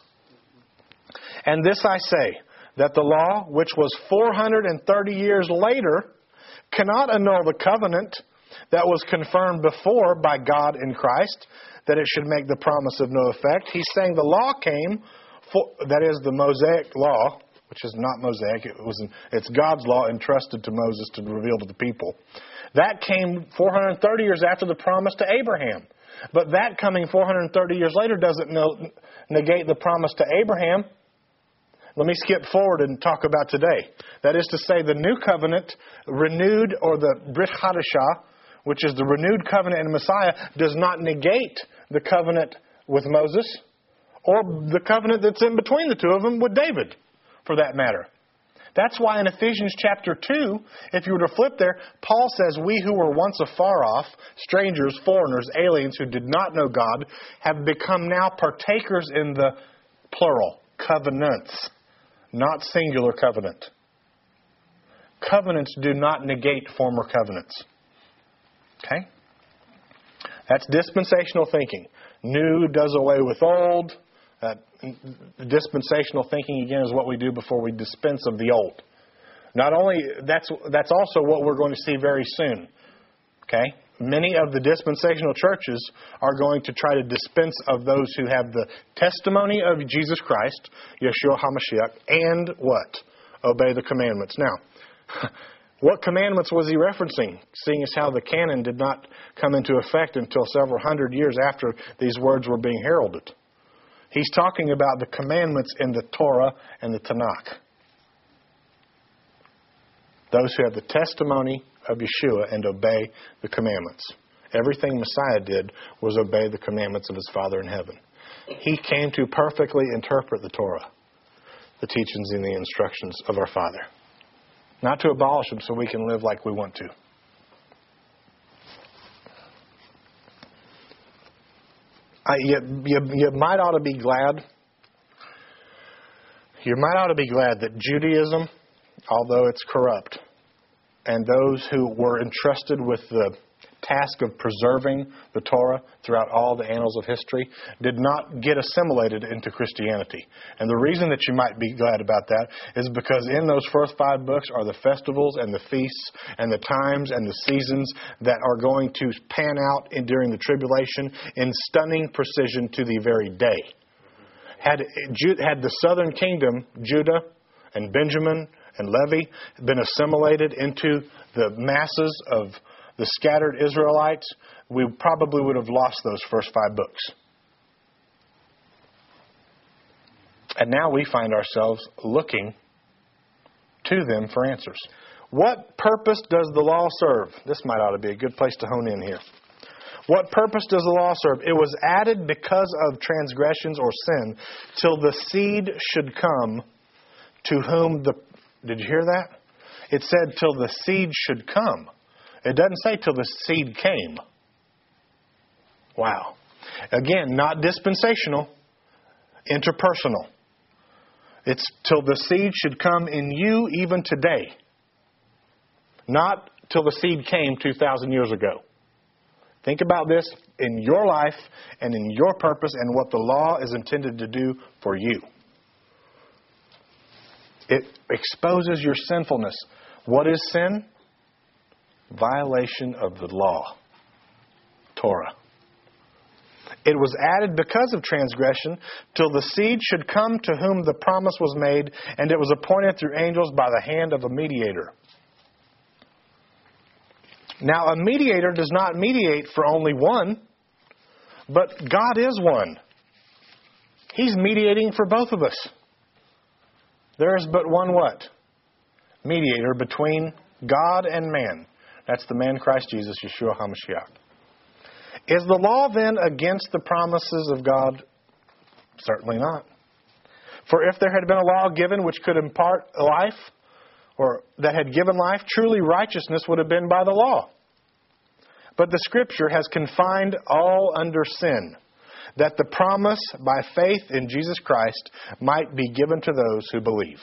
And this I say, that the law, which was four hundred thirty years later, cannot annul the covenant that was confirmed before by God in Christ, that it should make the promise of no effect. He's saying the law came, for, that is the Mosaic law, which is not Mosaic, it was, it's God's law entrusted to Moses to reveal to the people. That came four hundred thirty years after the promise to Abraham. But that coming four hundred thirty years later doesn't no, negate the promise to Abraham. Let me skip forward and talk about today. That is to say, the new covenant, renewed, or the Brit Hadashah, which is the renewed covenant in Messiah, does not negate the covenant with Moses, or the covenant that's in between the two of them with David, for that matter. That's why in Ephesians chapter two, if you were to flip there, Paul says, we who were once afar off, strangers, foreigners, aliens who did not know God, have become now partakers in the plural, covenants. Not singular covenant. Covenants do not negate former covenants. Okay? That's dispensational thinking. New does away with old. Uh, dispensational thinking, again, is what we do before we dispense of the old. Not only, that's that's also what we're going to see very soon. Okay? Many of the dispensational churches are going to try to dispense of those who have the testimony of Jesus Christ, Yeshua HaMashiach, and what? Obey the commandments. Now, what commandments was he referencing, seeing as how the canon did not come into effect until several hundred years after these words were being heralded? He's talking about the commandments in the Torah and the Tanakh. Those who have the testimony of Yeshua and obey the commandments. Everything Messiah did was obey the commandments of his Father in heaven. He came to perfectly interpret the Torah, the teachings and the instructions of our Father. Not to abolish them so we can live like we want to. I, you, you, you might ought to be glad. You might ought to be glad that Judaism, although it's corrupt, and those who were entrusted with the task of preserving the Torah throughout all the annals of history did not get assimilated into Christianity. And the reason that you might be glad about that is because in those first five books are the festivals and the feasts and the times and the seasons that are going to pan out in, during the tribulation in stunning precision to the very day. Had, had the southern kingdom, Judah and Benjamin and Levi, been assimilated into the masses of the scattered Israelites, we probably would have lost those first five books. And now we find ourselves looking to them for answers. What purpose does the law serve? This might ought to be a good place to hone in here. What purpose does the law serve? It was added because of transgressions or sin, till the seed should come to whom the... Did you hear that? It said till the seed should come. It doesn't say till the seed came. Wow. Again, not dispensational, interpersonal. It's till the seed should come in you even today. Not till the seed came two thousand years ago. Think about this in your life and in your purpose and what the law is intended to do for you. It exposes your sinfulness. What is sin? Violation of the law. Torah. It was added because of transgression, till the seed should come to whom the promise was made, and it was appointed through angels by the hand of a mediator. Now, a mediator does not mediate for only one, but God is one. He's mediating for both of us. There is but one what? Mediator between God and man. That's the man Christ Jesus, Yeshua HaMashiach. Is the law then against the promises of God? Certainly not. For if there had been a law given which could impart life, or that had given life, truly righteousness would have been by the law. But the Scripture has confined all under sin, that the promise by faith in Jesus Christ might be given to those who believe.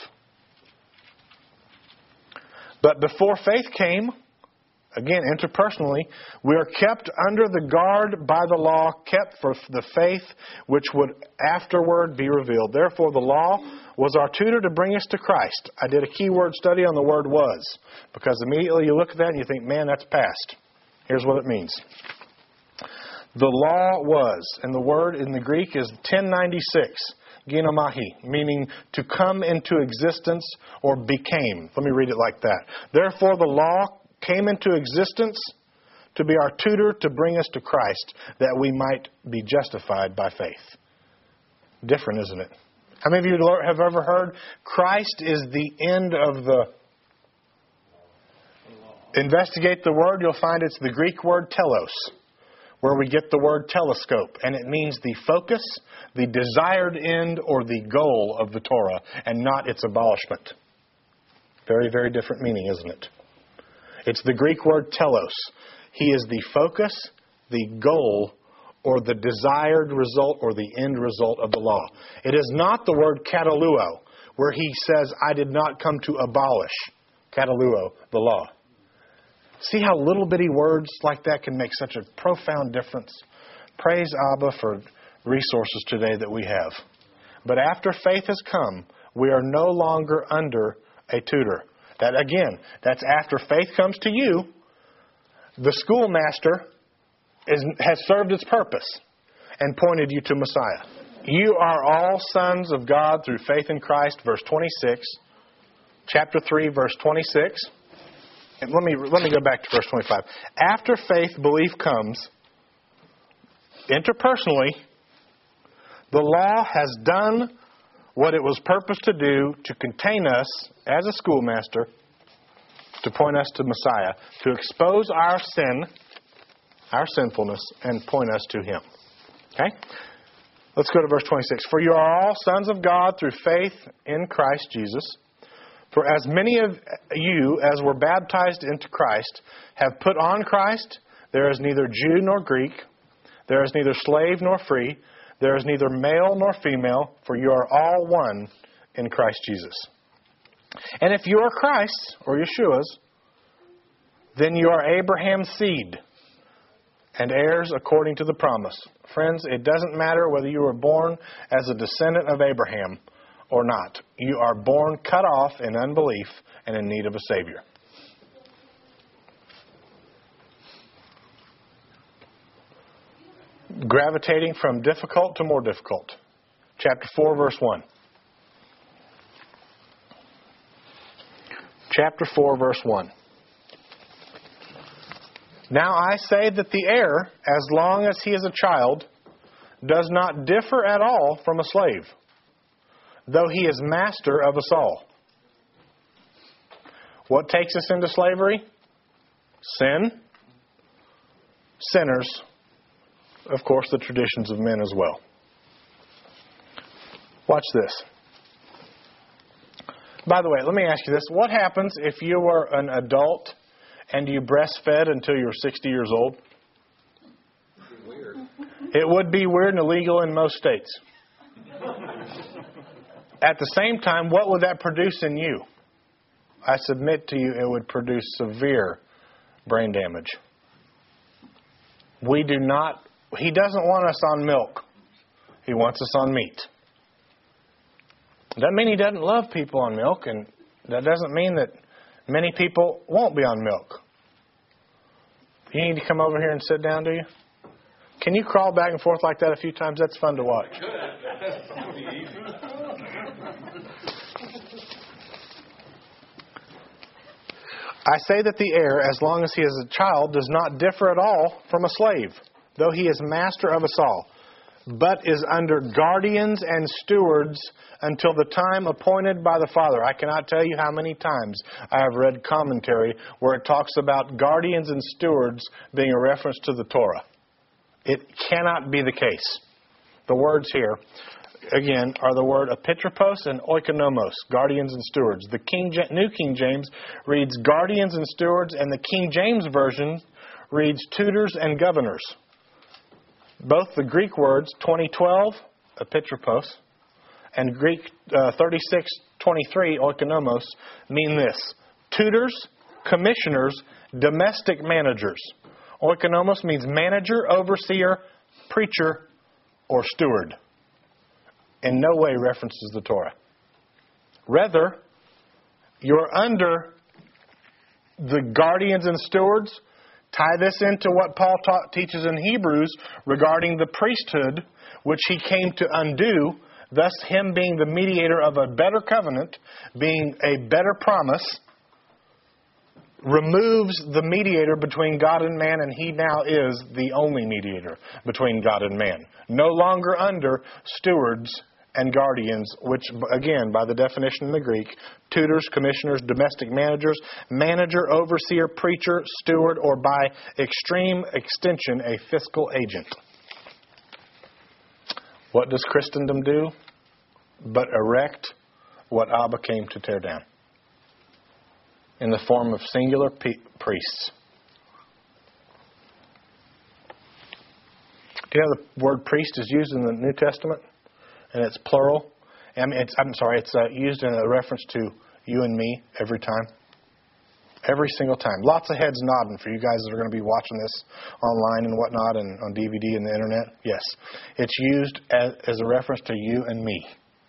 But before faith came, again, interpersonally, we are kept under the guard by the law, kept for the faith which would afterward be revealed. Therefore, the law was our tutor to bring us to Christ. I did a keyword study on the word was, because immediately you look at that and you think, man, that's past. Here's what it means. The law was, and the word in the Greek is ten ninety-six, ginomai, meaning to come into existence or became. Let me read it like that. Therefore, the law came into existence to be our tutor to bring us to Christ, that we might be justified by faith. Different, isn't it? How many of you have ever heard Christ is the end of the... Investigate the word, you'll find it's the Greek word telos, where we get the word telescope, and it means the focus, the desired end, or the goal of the Torah, and not its abolishment. Very, very different meaning, isn't it? It's the Greek word telos. He is the focus, the goal, or the desired result, or the end result of the law. It is not the word kataluo, where he says, I did not come to abolish, kataluo, the law. See how little bitty words like that can make such a profound difference? Praise Abba for resources today that we have. But after faith has come, we are no longer under a tutor. That again, that's after faith comes to you. The schoolmaster is, has served its purpose and pointed you to Messiah. You are all sons of God through faith in Christ, verse twenty-six. Chapter three, verse twenty-six. And let me let me go back to verse twenty-five. After faith, belief comes. Interpersonally, the law has done what it was purposed to do to contain us as a schoolmaster, to point us to Messiah, to expose our sin, our sinfulness, and point us to Him. Okay? Let's go to verse twenty-six. For you are all sons of God through faith in Christ Jesus. For as many of you as were baptized into Christ have put on Christ, there is neither Jew nor Greek, there is neither slave nor free, there is neither male nor female, for you are all one in Christ Jesus. And if you are Christ's, or Yeshua's, then you are Abraham's seed, and heirs according to the promise. Friends, it doesn't matter whether you were born as a descendant of Abraham or not. You are born cut off in unbelief and in need of a Savior. Gravitating from difficult to more difficult. Chapter four, verse one. Chapter four, verse one. Now I say that the heir, as long as he is a child, does not differ at all from a slave, though he is master of us all. What takes us into slavery? Sin, sinners, of course, the traditions of men as well. Watch this. By the way, let me ask you this. What happens if you were an adult and you breastfed until you were sixty years old? Weird. It would be weird and illegal in most states. At the same time, what would that produce in you? I submit to you it would produce severe brain damage. We do not, He doesn't want us on milk. He wants us on meat. Doesn't mean He doesn't love people on milk, and that doesn't mean that many people won't be on milk. You need to come over here and sit down, do you? Can you crawl back and forth like that a few times? That's fun to watch. I say that the heir, as long as he is a child, does not differ at all from a slave, though he is master of us all, but is under guardians and stewards until the time appointed by the Father. I cannot tell you how many times I have read commentary where it talks about guardians and stewards being a reference to the Torah. It cannot be the case. The words here, again, are the word epitropos and oikonomos, guardians and stewards. The King New King James reads guardians and stewards, and the King James Version reads tutors and governors. Both the Greek words twenty twelve, epitropos, and Greek uh, thirty-six twenty-three, oikonomos, mean this: tutors, commissioners, domestic managers. Oikonomos means manager, overseer, preacher, or steward. In no way references the Torah. Rather, you're under the guardians and stewards. Tie this into what Paul taught, teaches in Hebrews regarding the priesthood, which he came to undo, thus him being the mediator of a better covenant, being a better promise, removes the mediator between God and man, and he now is the only mediator between God and man. No longer under stewards and guardians, which, again, by the definition in the Greek, tutors, commissioners, domestic managers, manager, overseer, preacher, steward, or by extreme extension, a fiscal agent. What does Christendom do? But erect what Abba came to tear down in the form of singular pe- priests. Do you know the word priest is used in the New Testament? And it's plural. I mean, it's, I'm sorry, it's uh, used in a reference to you and me every time. Every single time. Lots of heads nodding for you guys that are going to be watching this online and whatnot and on D V D and the internet. Yes. It's used as, as a reference to you and me.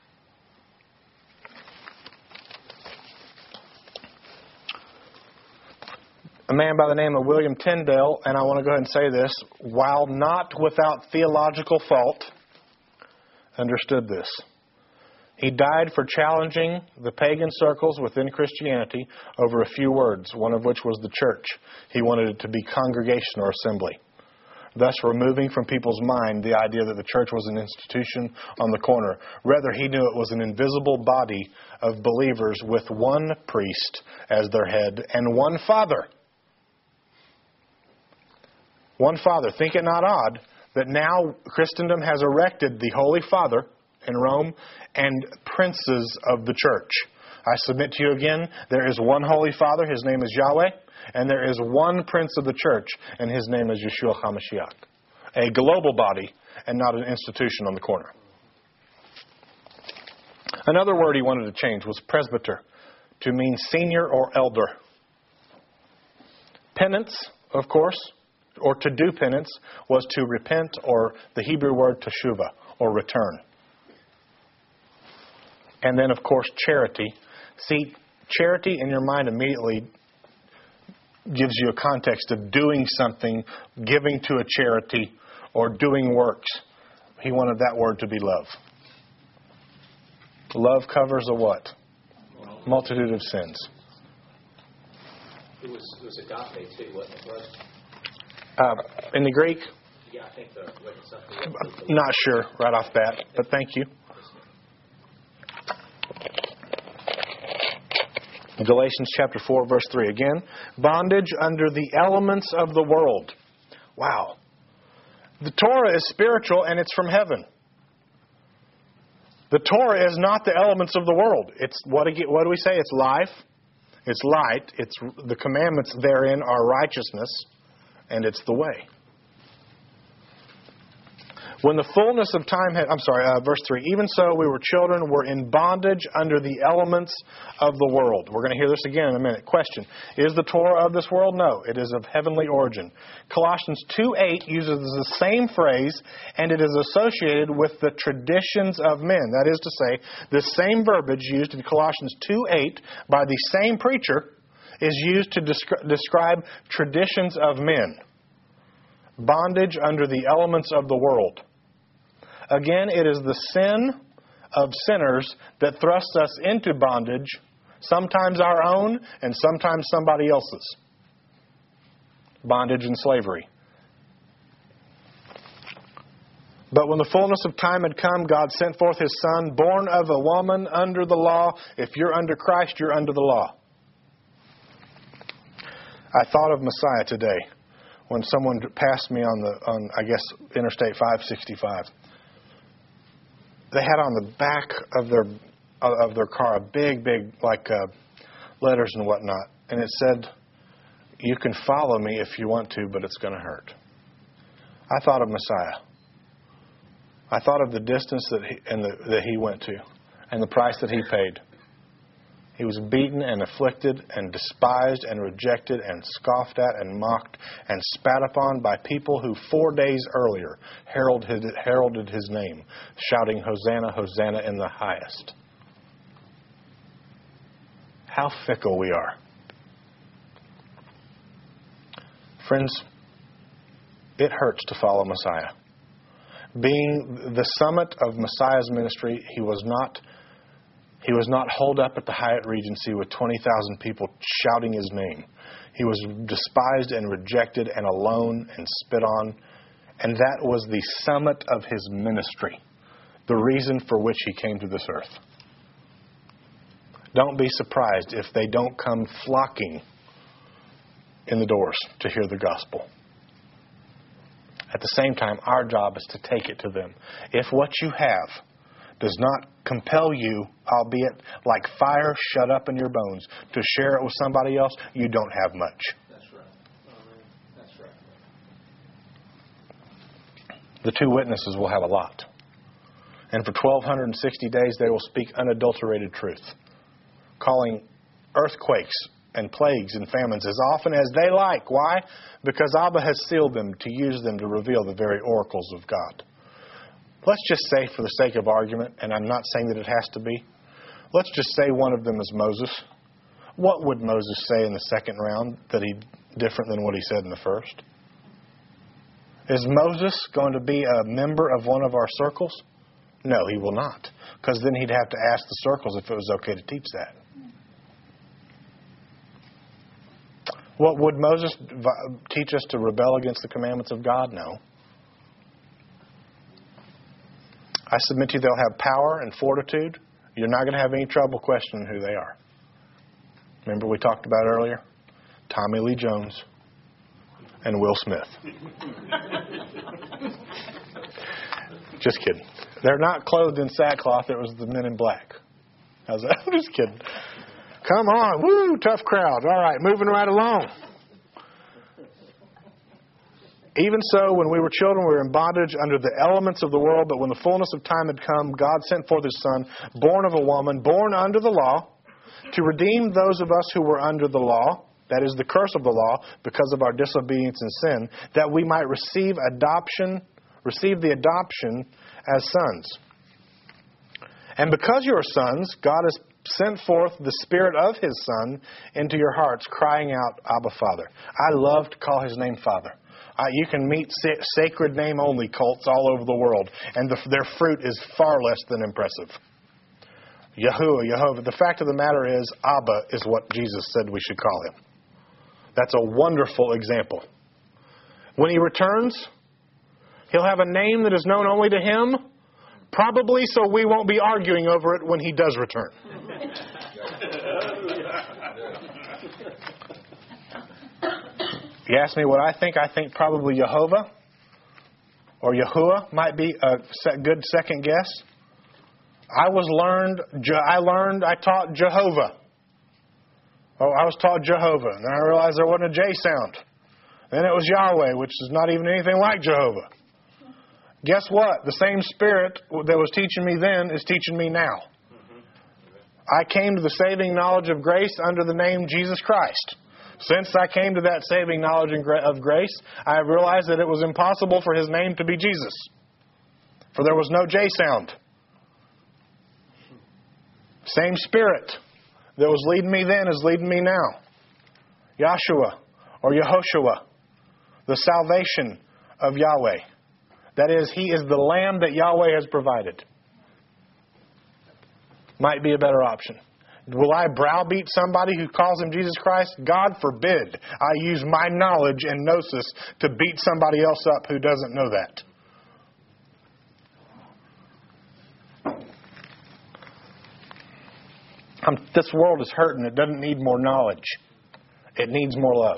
A man by the name of William Tyndale, and I want to go ahead and say this, while not without theological fault, understood this. He died for challenging the pagan circles within Christianity over a few words, one of which was the church. He wanted it to be congregation or assembly, thus removing from people's mind the idea that the church was an institution on the corner. Rather, he knew it was an invisible body of believers with one priest as their head and one Father. One Father. Think it not odd that now Christendom has erected the Holy Father in Rome and princes of the church. I submit to you again, there is one Holy Father, his name is Yahweh, and there is one Prince of the church, and his name is Yeshua HaMashiach. A global body and not an institution on the corner. Another word he wanted to change was presbyter, to mean senior or elder. Penance, of course, or to do penance was to repent, or the Hebrew word teshuvah, or return. And then, of course, charity. See, charity in your mind immediately gives you a context of doing something, giving to a charity, or doing works. He wanted that word to be love. Love covers a what? Multitude of sins. It was, it was agape too, wasn't it? Was? Uh, in the Greek? Yeah, I think the, what, something. Not sure right off bat, but thank you. Galatians chapter four, verse three. Again, bondage under the elements of the world. Wow. The Torah is spiritual and it's from heaven. The Torah is not the elements of the world. It's what, what do we say? It's life. It's light. It's the commandments therein are righteousness, and it's the way. When the fullness of time had, I'm sorry, uh, verse three, even so we were children, were in bondage under the elements of the world. We're going to hear this again in a minute. Question, is the Torah of this world? No, it is of heavenly origin. Colossians two eight uses the same phrase, and it is associated with the traditions of men. That is to say, the same verbiage used in Colossians two eight by the same preacher is used to descri- describe traditions of men. Bondage under the elements of the world. Again, it is the sin of sinners that thrusts us into bondage, sometimes our own and sometimes somebody else's. Bondage and slavery. But when the fullness of time had come, God sent forth His Son, born of a woman under the law. If you're under Christ, you're under the law. I thought of Messiah today when someone passed me on the, on I guess, Interstate five sixty-five. They had on the back of their of their car a big, big like uh, letters and whatnot, and it said, "You can follow me if you want to, but it's going to hurt." I thought of Messiah. I thought of the distance that he and the, that he went to, and the price that he paid. He was beaten and afflicted and despised and rejected and scoffed at and mocked and spat upon by people who four days earlier heralded, heralded His name, shouting, "Hosanna, Hosanna in the highest." How fickle we are. Friends, it hurts to follow Messiah. Being the summit of Messiah's ministry, He was not He was not holed up at the Hyatt Regency with twenty thousand people shouting His name. He was despised and rejected and alone and spit on. And that was the summit of His ministry, the reason for which He came to this earth. Don't be surprised if they don't come flocking in the doors to hear the gospel. At the same time, our job is to take it to them. If what you have does not compel you, albeit like fire shut up in your bones, to share it with somebody else, you don't have much. That's right. That's right. The two witnesses will have a lot. And for twelve sixty days they will speak unadulterated truth, calling earthquakes and plagues and famines as often as they like. Why? Because Abba has sealed them to use them to reveal the very oracles of God. Let's just say, for the sake of argument, and I'm not saying that it has to be, let's just say one of them is Moses. What would Moses say in the second round that he different than what he said in the first? Is Moses going to be a member of one of our circles? No, he will not. Because then he'd have to ask the circles if it was okay to teach that. What would Moses teach us to rebel against the commandments of God? No. I submit to you they'll have power and fortitude. You're not going to have any trouble questioning who they are. Remember we talked about earlier? Tommy Lee Jones and Will Smith. Just kidding. They're not clothed in sackcloth. It was the Men in Black. How's that? I'm just kidding. Come on. Woo, tough crowd. All right, moving right along. Even so, when we were children, we were in bondage under the elements of the world. But when the fullness of time had come, God sent forth His Son, born of a woman, born under the law, to redeem those of us who were under the law, that is the curse of the law, because of our disobedience and sin, that we might receive adoption, receive the adoption as sons. And because you are sons, God has sent forth the Spirit of His Son into your hearts, crying out, Abba, Father. I love to call His name Father. Uh, you can meet sa- sacred name only cults all over the world, and the, their fruit is far less than impressive. Yahuwah, Yehovah. The fact of the matter is, Abba is what Jesus said we should call Him. That's a wonderful example. When He returns, He'll have a name that is known only to Him, probably so we won't be arguing over it when He does return. You ask me what I think, I think probably Yehovah or Yahuwah might be a good second guess. I was learned, I learned, I taught Jehovah. Oh, I was taught Jehovah. And then I realized there wasn't a J sound. Then it was Yahweh, which is not even anything like Jehovah. Guess what? The same Spirit that was teaching me then is teaching me now. I came to the saving knowledge of grace under the name Jesus Christ. Since I came to that saving knowledge of grace, I realized that it was impossible for His name to be Jesus. For there was no J sound. Same Spirit that was leading me then is leading me now. Yahshua or Yehoshua, the salvation of Yahweh. That is, He is the Lamb that Yahweh has provided. Might be a better option. Will I browbeat somebody who calls Him Jesus Christ? God forbid I use my knowledge and gnosis to beat somebody else up who doesn't know that. Um, this world is hurting. It doesn't need more knowledge. It needs more love.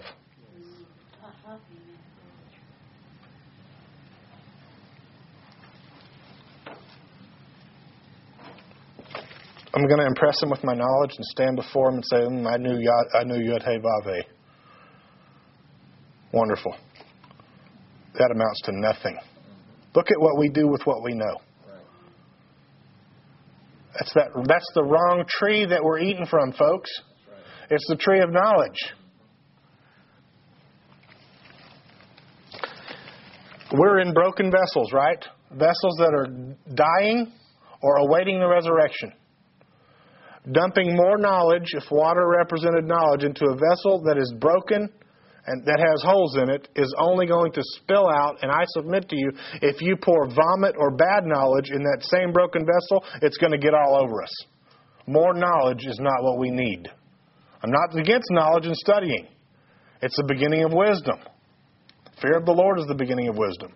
I'm going to impress Him with my knowledge and stand before Him and say, mm, I knew Yod, I knew Yod He Vav He. Wonderful. That amounts to nothing. Look at what we do with what we know. That's that. That's the wrong tree that we're eating from, folks. It's the tree of knowledge. We're in broken vessels, right? Vessels that are dying or awaiting the resurrection. Dumping more knowledge, if water represented knowledge, into a vessel that is broken and that has holes in it is only going to spill out. And I submit to you, if you pour vomit or bad knowledge in that same broken vessel, it's going to get all over us. More knowledge is not what we need. I'm not against knowledge and studying. It's the beginning of wisdom. Fear of the Lord is the beginning of wisdom.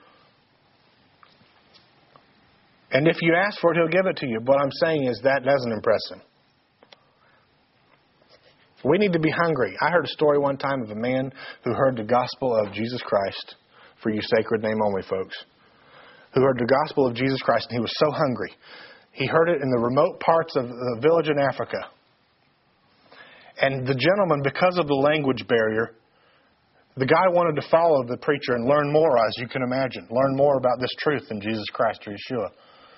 And if you ask for it, He'll give it to you. What I'm saying is that doesn't impress Him. We need to be hungry. I heard a story one time of a man who heard the gospel of Jesus Christ, for you sacred name only folks, who heard the gospel of Jesus Christ, and he was so hungry. He heard it in the remote parts of the village in Africa. And the gentleman, because of the language barrier, the guy wanted to follow the preacher and learn more, as you can imagine. Learn more about this truth in Jesus Christ or Yeshua.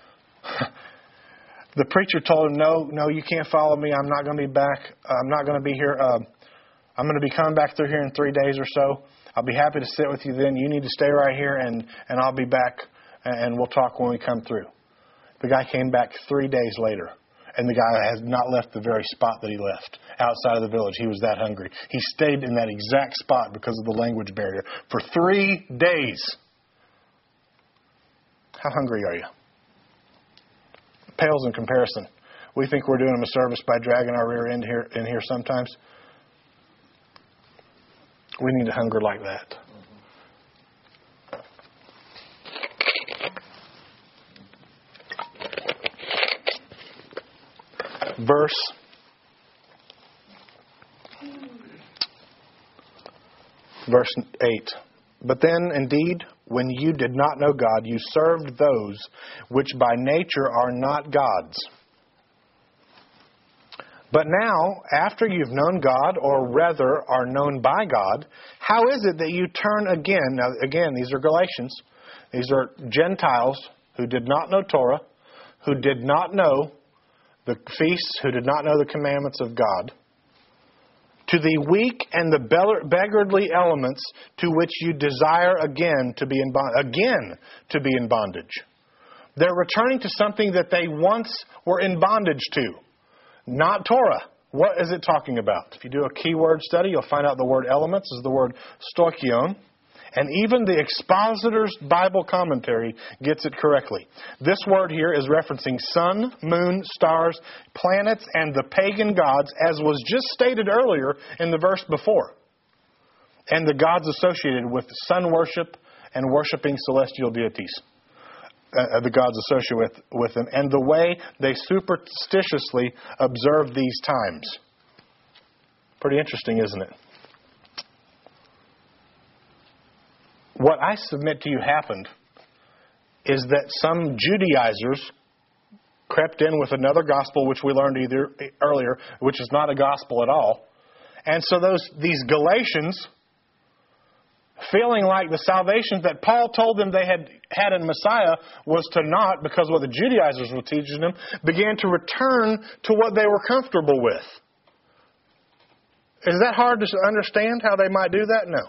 The preacher told him, no, no, you can't follow me. I'm not going to be back. I'm not going to be here. Uh, I'm going to be coming back through here in three days or so. I'll be happy to sit with you then. You need to stay right here, and, and I'll be back, and we'll talk when we come through. The guy came back three days later, and the guy has not left the very spot that he left, outside of the village. He was that hungry. He stayed in that exact spot because of the language barrier for three days. How hungry are you? Pales in comparison. We think we're doing them a service by dragging our rear end here in here sometimes. We need to hunger like that. Verse Verse eight. But then, indeed, when you did not know God, you served those which by nature are not gods. But now, after you've known God, or rather are known by God, how is it that you turn again? Now, again, these are Galatians. These are Gentiles who did not know Torah, who did not know the feasts, who did not know the commandments of God. to the weak and the beggarly elements to which you desire again to be in bond- again to be in bondage. They're returning to something that they once were in bondage to, not Torah. What is it talking about? If you do a keyword study, you'll find out the word elements is the word stoichion. And even the Expositor's Bible Commentary gets it correctly. This word here is referencing sun, moon, stars, planets, and the pagan gods, as was just stated earlier in the verse before. And the gods associated with sun worship and worshiping celestial deities. Uh, the gods associated with, with them. And the way they superstitiously observe these times. Pretty interesting, isn't it? What I submit to you happened is that some Judaizers crept in with another gospel, which we learned either earlier, which is not a gospel at all. And so those these Galatians, feeling like the salvation that Paul told them they had had in Messiah was to naught because what the Judaizers were teaching them, began to return to what they were comfortable with. Is that hard to understand how they might do that? No.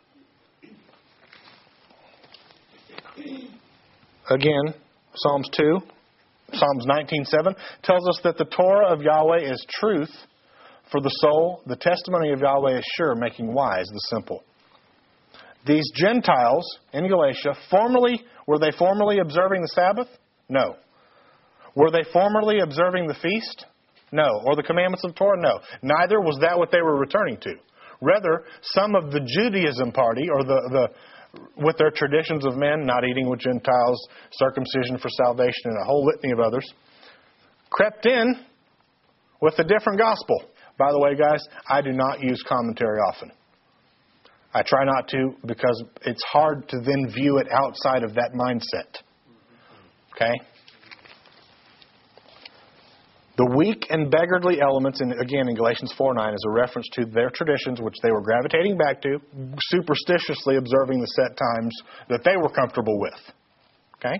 Again, Psalms two, Psalms nineteen seven tells us that the Torah of Yahweh is truth for the soul. The testimony of Yahweh is sure, making wise the simple. These Gentiles in Galatia, formerly, were they formerly observing the Sabbath? No. Were they formerly observing the feast? No. Or the commandments of Torah? No. Neither was that what they were returning to. Rather, some of the Judaism party, or the, the with their traditions of men, not eating with Gentiles, circumcision for salvation, and a whole litany of others, crept in with a different gospel. By the way, guys, I do not use commentary often. I try not to because it's hard to then view it outside of that mindset. Okay? The weak and beggarly elements, in, again in Galatians four nine, is a reference to their traditions, which they were gravitating back to, superstitiously observing the set times that they were comfortable with. Okay?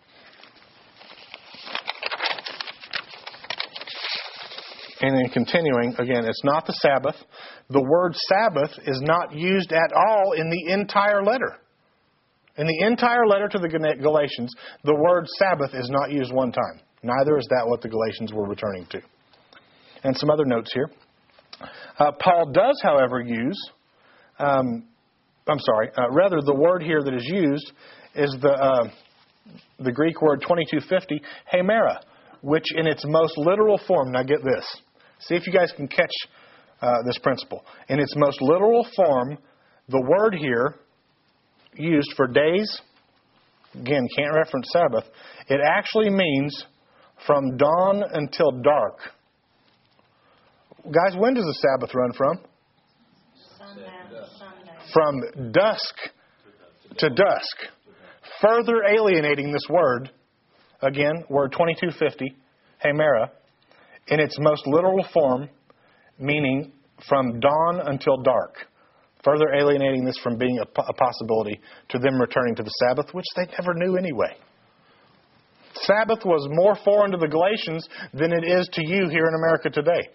And then continuing, again, it's not the Sabbath. The word Sabbath is not used at all in the entire letter. In the entire letter to the Galatians, the word Sabbath is not used one time. Neither is that what the Galatians were returning to. And some other notes here. Uh, Paul does, however, use, um, I'm sorry, uh, rather the word here that is used is the uh, the Greek word twenty-two fifty, hemera, which in its most literal form, now get this, see if you guys can catch uh, this principle. In its most literal form, the word here used for days, again, can't reference Sabbath, it actually means from dawn until dark. Guys, when does the Sabbath run from? Sundown, Sunday. From dusk to dusk. Further alienating this word, again, word twenty-two fifty, hemera, in its most literal form, meaning from dawn until dark. Further alienating this from being a, a possibility to them returning to the Sabbath, which they never knew anyway. Sabbath was more foreign to the Galatians than it is to you here in America today.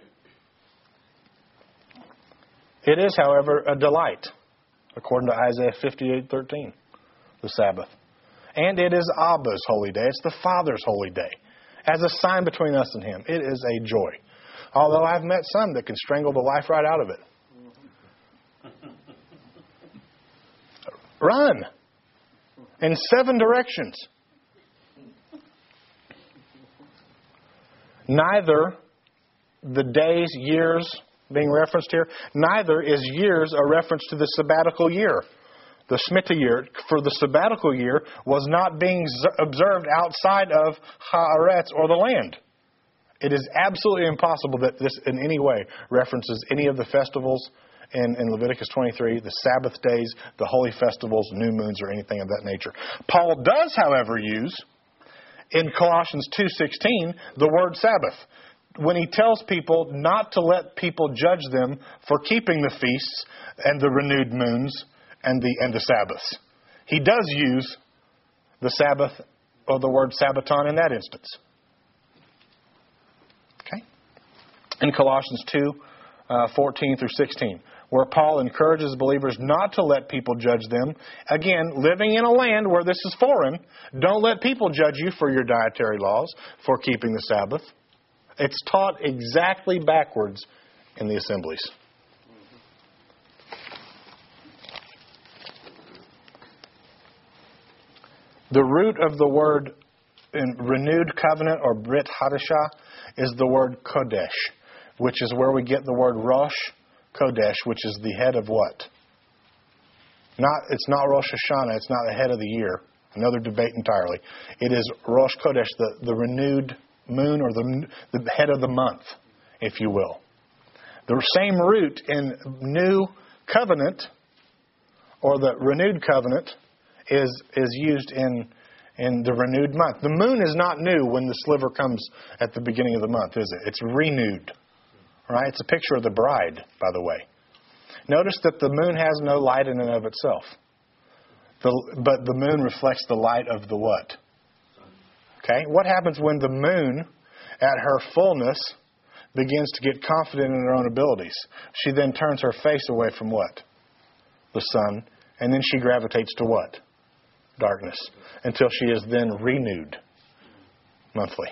It is, however, a delight, according to Isaiah fifty-eight thirteen, the Sabbath. And it is Abba's holy day. It's the Father's holy day. As a sign between us and Him. It is a joy. Although I've met some that can strangle the life right out of it. Run in seven directions. Neither the days, years being referenced here, neither is years a reference to the sabbatical year. The Shemitah year for the sabbatical year was not being observed outside of Haaretz or the land. It is absolutely impossible that this in any way references any of the festivals in, in Leviticus twenty-three, the Sabbath days, the holy festivals, new moons, or anything of that nature. Paul does, however, use in Colossians two sixteen the word Sabbath when he tells people not to let people judge them for keeping the feasts and the renewed moons and the and the Sabbaths. He does use the Sabbath or the word Sabbaton in that instance. Okay. In Colossians two, uh, fourteen through sixteen, where Paul encourages believers not to let people judge them. Again, living in a land where this is foreign, don't let people judge you for your dietary laws, for keeping the Sabbath. It's taught exactly backwards in the assemblies. The root of the word in renewed covenant or Brit Hadashah is the word Kodesh, which is where we get the word Rosh Kodesh, which is the head of what? Not, it's not Rosh Hashanah, it's not the head of the year. Another debate entirely. It is Rosh Kodesh, the, the renewed moon or the, the head of the month, if you will. The same root in new covenant or the renewed covenant is is used in in the renewed month. The moon is not new when the sliver comes at the beginning of the month, is it? It's renewed. Right? It's a picture of the bride, by the way. Notice that the moon has no light in and of itself. The, but the moon reflects the light of the what? Okay? What happens when the moon, at her fullness, begins to get confident in her own abilities? She then turns her face away from what? The sun. And then she gravitates to what? Darkness. Until she is then renewed monthly.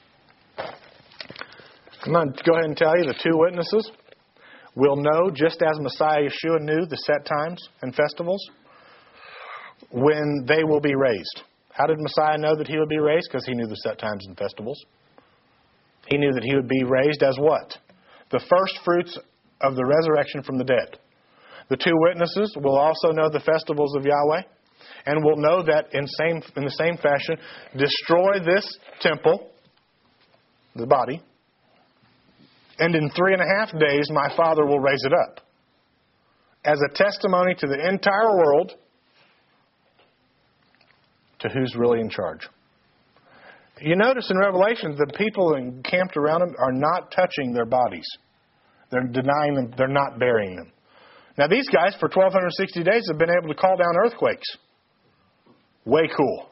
I'm going to go ahead and tell you the two witnesses will know, just as Messiah Yeshua knew the set times and festivals, when they will be raised. How did Messiah know that he would be raised? Because he knew the set times and festivals. He knew that he would be raised as what? The first fruits of the resurrection from the dead. The two witnesses will also know the festivals of Yahweh and will know that in same in the same fashion, destroy this temple, the body, and in three and a half days my Father will raise it up as a testimony to the entire world to who's really in charge. You notice in Revelation the people encamped around them are not touching their bodies. They're denying them. They're not burying them. Now these guys for twelve sixty days have been able to call down earthquakes. Way cool.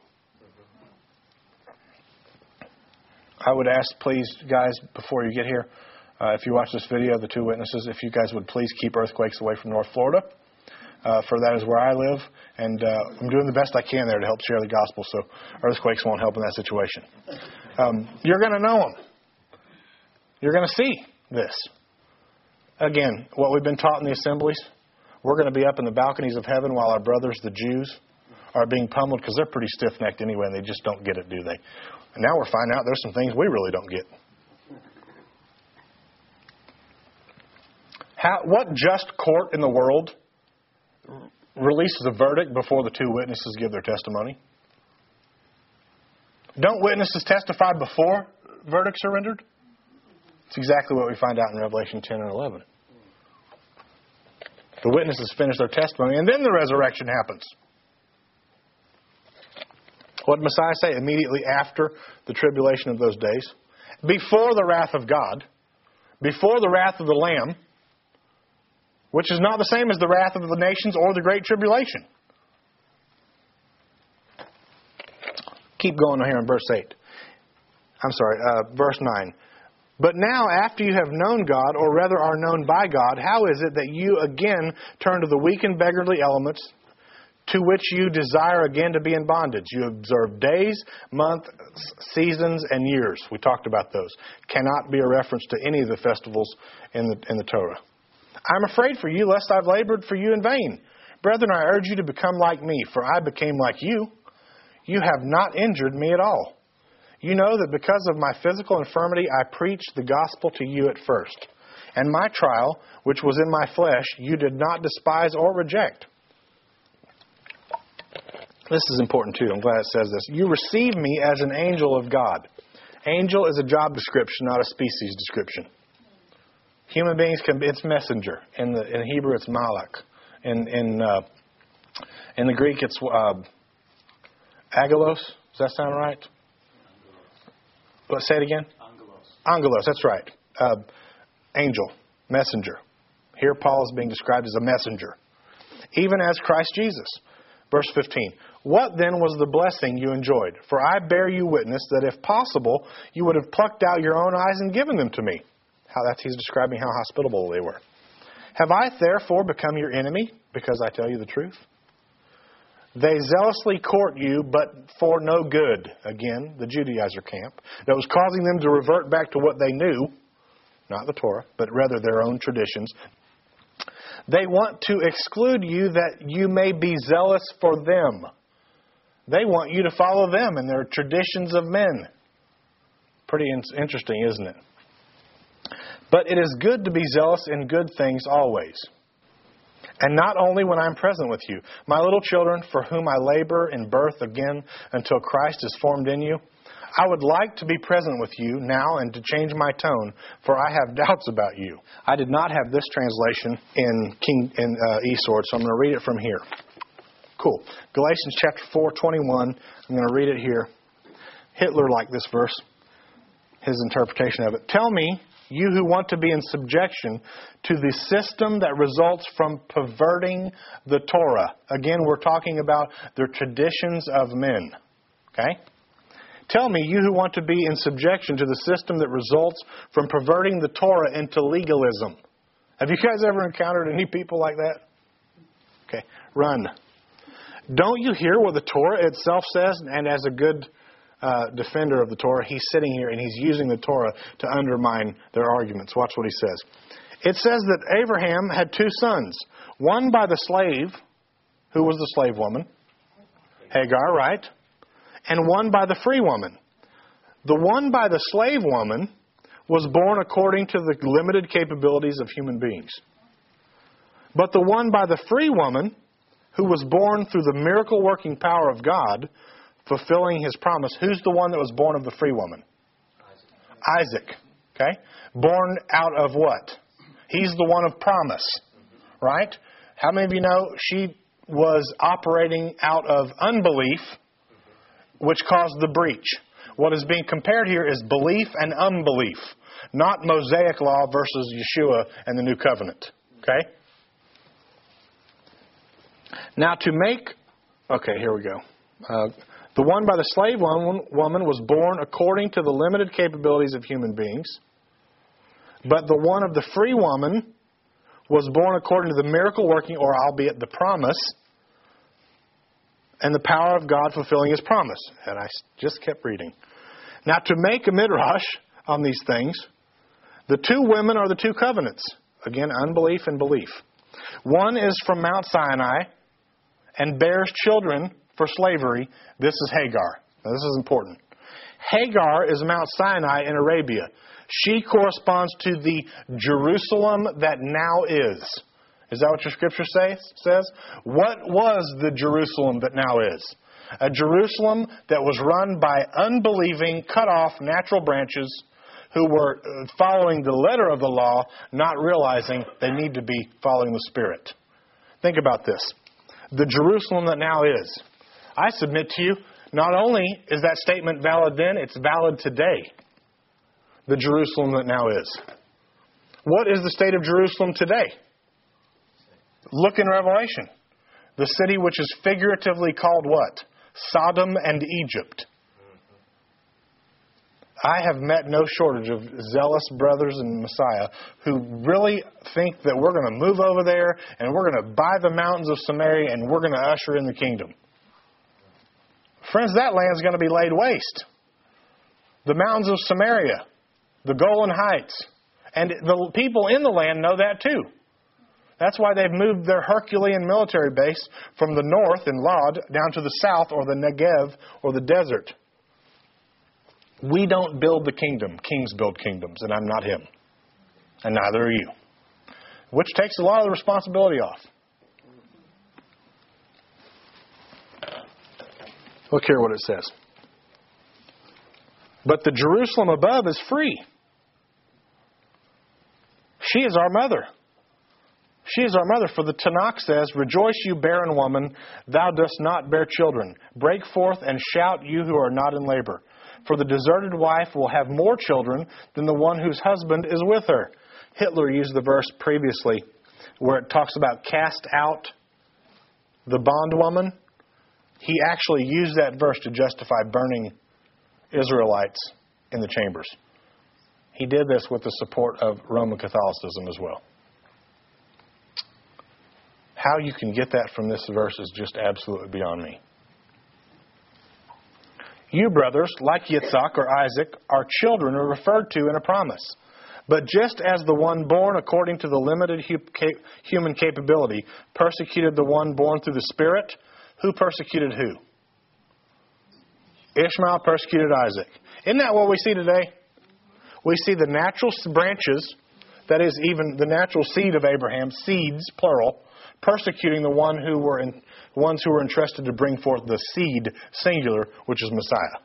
I would ask, please, guys, before you get here, uh, if you watch this video, the two witnesses, if you guys would please keep earthquakes away from North Florida. Uh, for that is where I live, and uh, I'm doing the best I can there to help share the gospel, so earthquakes won't help in that situation. Um, you're going to know them. You're going to see this. Again, what we've been taught in the assemblies, we're going to be up in the balconies of heaven while our brothers, the Jews, are being pummeled because they're pretty stiff-necked anyway, and they just don't get it, do they? And now we're finding out there's some things we really don't get. How, what just court in the world releases a verdict before the two witnesses give their testimony? Don't witnesses testify before verdicts are rendered? It's exactly what we find out in Revelation ten and eleven. The witnesses finish their testimony, and then the resurrection happens. What did Messiah say? Immediately after the tribulation of those days, before the wrath of God, before the wrath of the Lamb, which is not the same as the wrath of the nations or the great tribulation. Keep going here in verse eight. I'm sorry, uh, verse nine. But now, after you have known God, or rather are known by God, how is it that you again turn to the weak and beggarly elements to which you desire again to be in bondage? You observe days, months, seasons, and years. We talked about those. Cannot be a reference to any of the festivals in the in the Torah. I'm afraid for you, lest I've labored for you in vain. Brethren, I urge you to become like me, for I became like you. You have not injured me at all. You know that because of my physical infirmity, I preached the gospel to you at first. And my trial, which was in my flesh, you did not despise or reject. This is important too. I'm glad it says this. You receive me as an angel of God. Angel is a job description, not a species description. Human beings can be, it's messenger. In the in Hebrew, it's malach. In in uh, in the Greek, it's uh, angelos. Does that sound right? Let's say it again. Angelos. Angelos. That's right. Uh, angel, messenger. Here, Paul is being described as a messenger, even as Christ Jesus. Verse fifteen. What then was the blessing you enjoyed? For I bear you witness that if possible, you would have plucked out your own eyes and given them to me. How that's he's describing how hospitable they were. Have I therefore become your enemy because I tell you the truth? They zealously court you, but for no good. Again, the Judaizer camp. That was causing them to revert back to what they knew. Not the Torah, but rather their own traditions. They want to exclude you that you may be zealous for them. They want you to follow them and their traditions of men. Pretty in- interesting, isn't it? But it is good to be zealous in good things always. And not only when I'm present with you. My little children, for whom I labor in birth again until Christ is formed in you, I would like to be present with you now and to change my tone, for I have doubts about you. I did not have this translation in King in uh, eSword, so I'm going to read it from here. Cool. Galatians chapter four, twenty-one. I'm going to read it here. Hitler liked this verse, his interpretation of it. Tell me, you who want to be in subjection to the system that results from perverting the Torah. Again, we're talking about the traditions of men. Okay? Tell me, you who want to be in subjection to the system that results from perverting the Torah into legalism. Have you guys ever encountered any people like that? Okay, run. Don't you hear what the Torah itself says? And as a good uh, defender of the Torah, he's sitting here and he's using the Torah to undermine their arguments. Watch what he says. It says that Abraham had two sons. One by the slave. Who was the slave woman? Hagar, right? And one by the free woman. The one by the slave woman was born according to the limited capabilities of human beings. But the one by the free woman, who was born through the miracle-working power of God, fulfilling His promise. Who's the one that was born of the free woman? Isaac. Isaac. Okay? Born out of what? He's the one of promise. Right? How many of you know she was operating out of unbelief, which caused the breach? What is being compared here is belief and unbelief, not Mosaic law versus Yeshua and the New Covenant. Okay? Now to make... Okay, here we go. Uh, the one by the slave woman was born according to the limited capabilities of human beings. But the one of the free woman was born according to the miracle working, or albeit the promise, and the power of God fulfilling His promise. And I just kept reading. Now to make a midrash on these things, the two women are the two covenants. Again, unbelief and belief. One is from Mount Sinai and bears children for slavery. This is Hagar. Now, this is important. Hagar is Mount Sinai in Arabia. She corresponds to the Jerusalem that now is. Is that what your scripture say, says? What was the Jerusalem that now is? A Jerusalem that was run by unbelieving, cut off natural branches who were following the letter of the law, not realizing they need to be following the Spirit. Think about this. The Jerusalem that now is. I submit to you, not only is that statement valid then, it's valid today. The Jerusalem that now is. What is the state of Jerusalem today? Look in Revelation. The city which is figuratively called what? Sodom and Egypt. I have met no shortage of zealous brothers in Messiah who really think that we're going to move over there and we're going to buy the mountains of Samaria and we're going to usher in the kingdom. Friends, that land's going to be laid waste. The mountains of Samaria, the Golan Heights, and the people in the land know that too. That's why they've moved their Herculean military base from the north in Lod down to the south, or the Negev, or the desert. We don't build the kingdom. Kings build kingdoms, and I'm not him. And neither are you. Which takes a lot of the responsibility off. Look here what it says. But the Jerusalem above is free. She is our mother. She is our mother, for the Tanakh says, Rejoice, you barren woman, thou dost not bear children. Break forth and shout, you who are not in labor. For the deserted wife will have more children than the one whose husband is with her. Hitler used the verse previously where it talks about cast out the bondwoman. He actually used that verse to justify burning Israelites in the chambers. He did this with the support of Roman Catholicism as well. How you can get that from this verse is just absolutely beyond me. You, brothers, like Yitzhak or Isaac, are children are referred to in a promise. But just as the one born according to the limited human capability persecuted the one born through the Spirit, who persecuted who? Ishmael persecuted Isaac. Isn't that what we see today? We see the natural branches, that is even the natural seed of Abraham, seeds, plural, persecuting the one who were in, ones who were entrusted to bring forth the seed, singular, which is Messiah.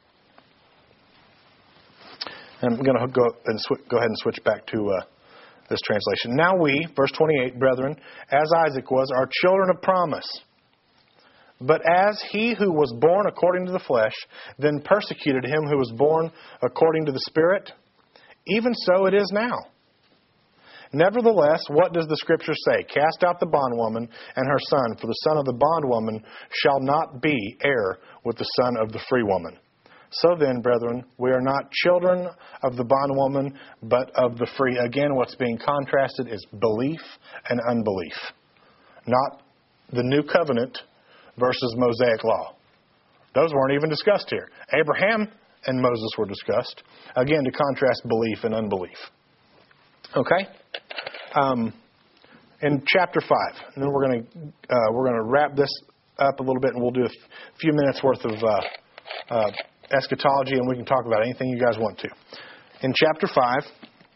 And I'm going to go, and sw- go ahead and switch back to uh, this translation. Now we, verse twenty-eight, brethren, as Isaac was, are children of promise. But as he who was born according to the flesh then persecuted him who was born according to the Spirit, even so it is now. Nevertheless, what does the Scripture say? Cast out the bondwoman and her son, for the son of the bondwoman shall not be heir with the son of the free woman. So then, brethren, we are not children of the bondwoman, but of the free. Again, what's being contrasted is belief and unbelief. Not the new covenant versus Mosaic law. Those weren't even discussed here. Abraham and Moses were discussed. Again, to contrast belief and unbelief. Okay? Um, in chapter five, and then we're going to uh, we're going to wrap this up a little bit, and we'll do a f- few minutes worth of uh, uh, eschatology, and we can talk about anything you guys want to. In chapter five,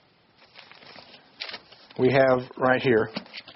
we have right here,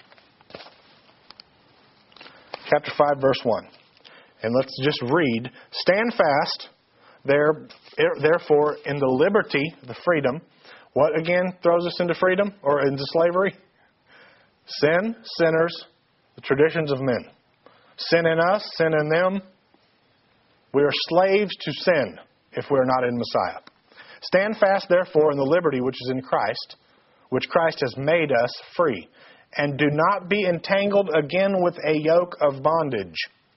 chapter five, verse one, and let's just read: Stand fast, there, therefore, in the liberty, the freedom. What again throws us into freedom or into slavery? Sin, sinners, the traditions of men. Sin in us, sin in them. We are slaves to sin if we are not in Messiah. Stand fast, therefore, in the liberty which is in Christ, which Christ has made us free. And do not be entangled again with a yoke of bondage.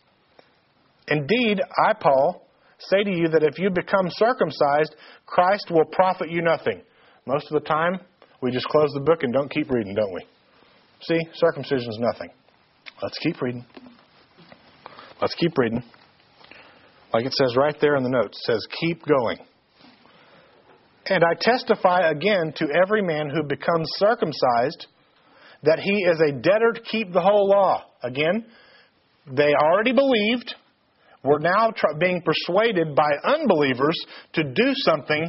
Indeed, I, Paul, say to you that if you become circumcised, Christ will profit you nothing. Most of the time, we just close the book and don't keep reading, don't we? See, circumcision is nothing. Let's keep reading. Let's keep reading. Like it says right there in the notes, it says, keep going. And I testify again to every man who becomes circumcised that he is a debtor to keep the whole law. Again, they already believed. We're now tr- being persuaded by unbelievers to do something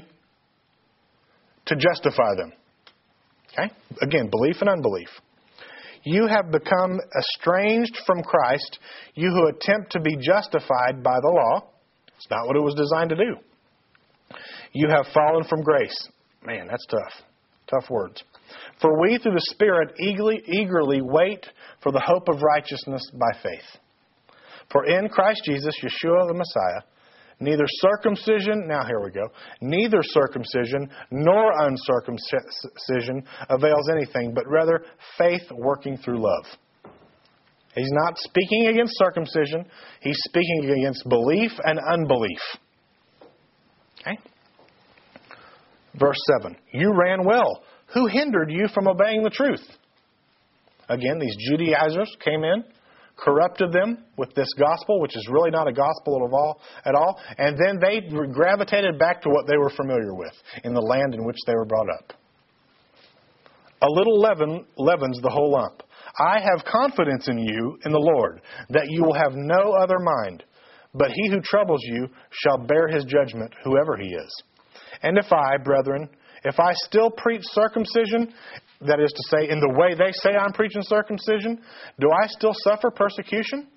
to justify them. Okay? Again, belief and unbelief. You have become estranged from Christ, you who attempt to be justified by the law. It's not what it was designed to do. You have fallen from grace. Man, that's tough. Tough words. For we through the Spirit eagerly, eagerly wait for the hope of righteousness by faith. For in Christ Jesus, Yeshua the Messiah, neither circumcision, now here we go, neither circumcision nor uncircumcision avails anything, but rather faith working through love. He's not speaking against circumcision. He's speaking against belief and unbelief. Okay? Verse seven. You ran well. Who hindered you from obeying the truth? Again, these Judaizers came in, corrupted them with this gospel, which is really not a gospel at all, at all, and then they gravitated back to what they were familiar with in the land in which they were brought up. A little leaven leavens the whole lump. I have confidence in you, in the Lord, that you will have no other mind, but he who troubles you shall bear his judgment, whoever he is. And if I, brethren, if I still preach circumcision, that is to say, in the way they say I'm preaching circumcision, do I still suffer persecution?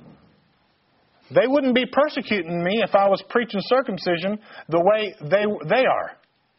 They wouldn't be persecuting me if I was preaching circumcision the way they they are.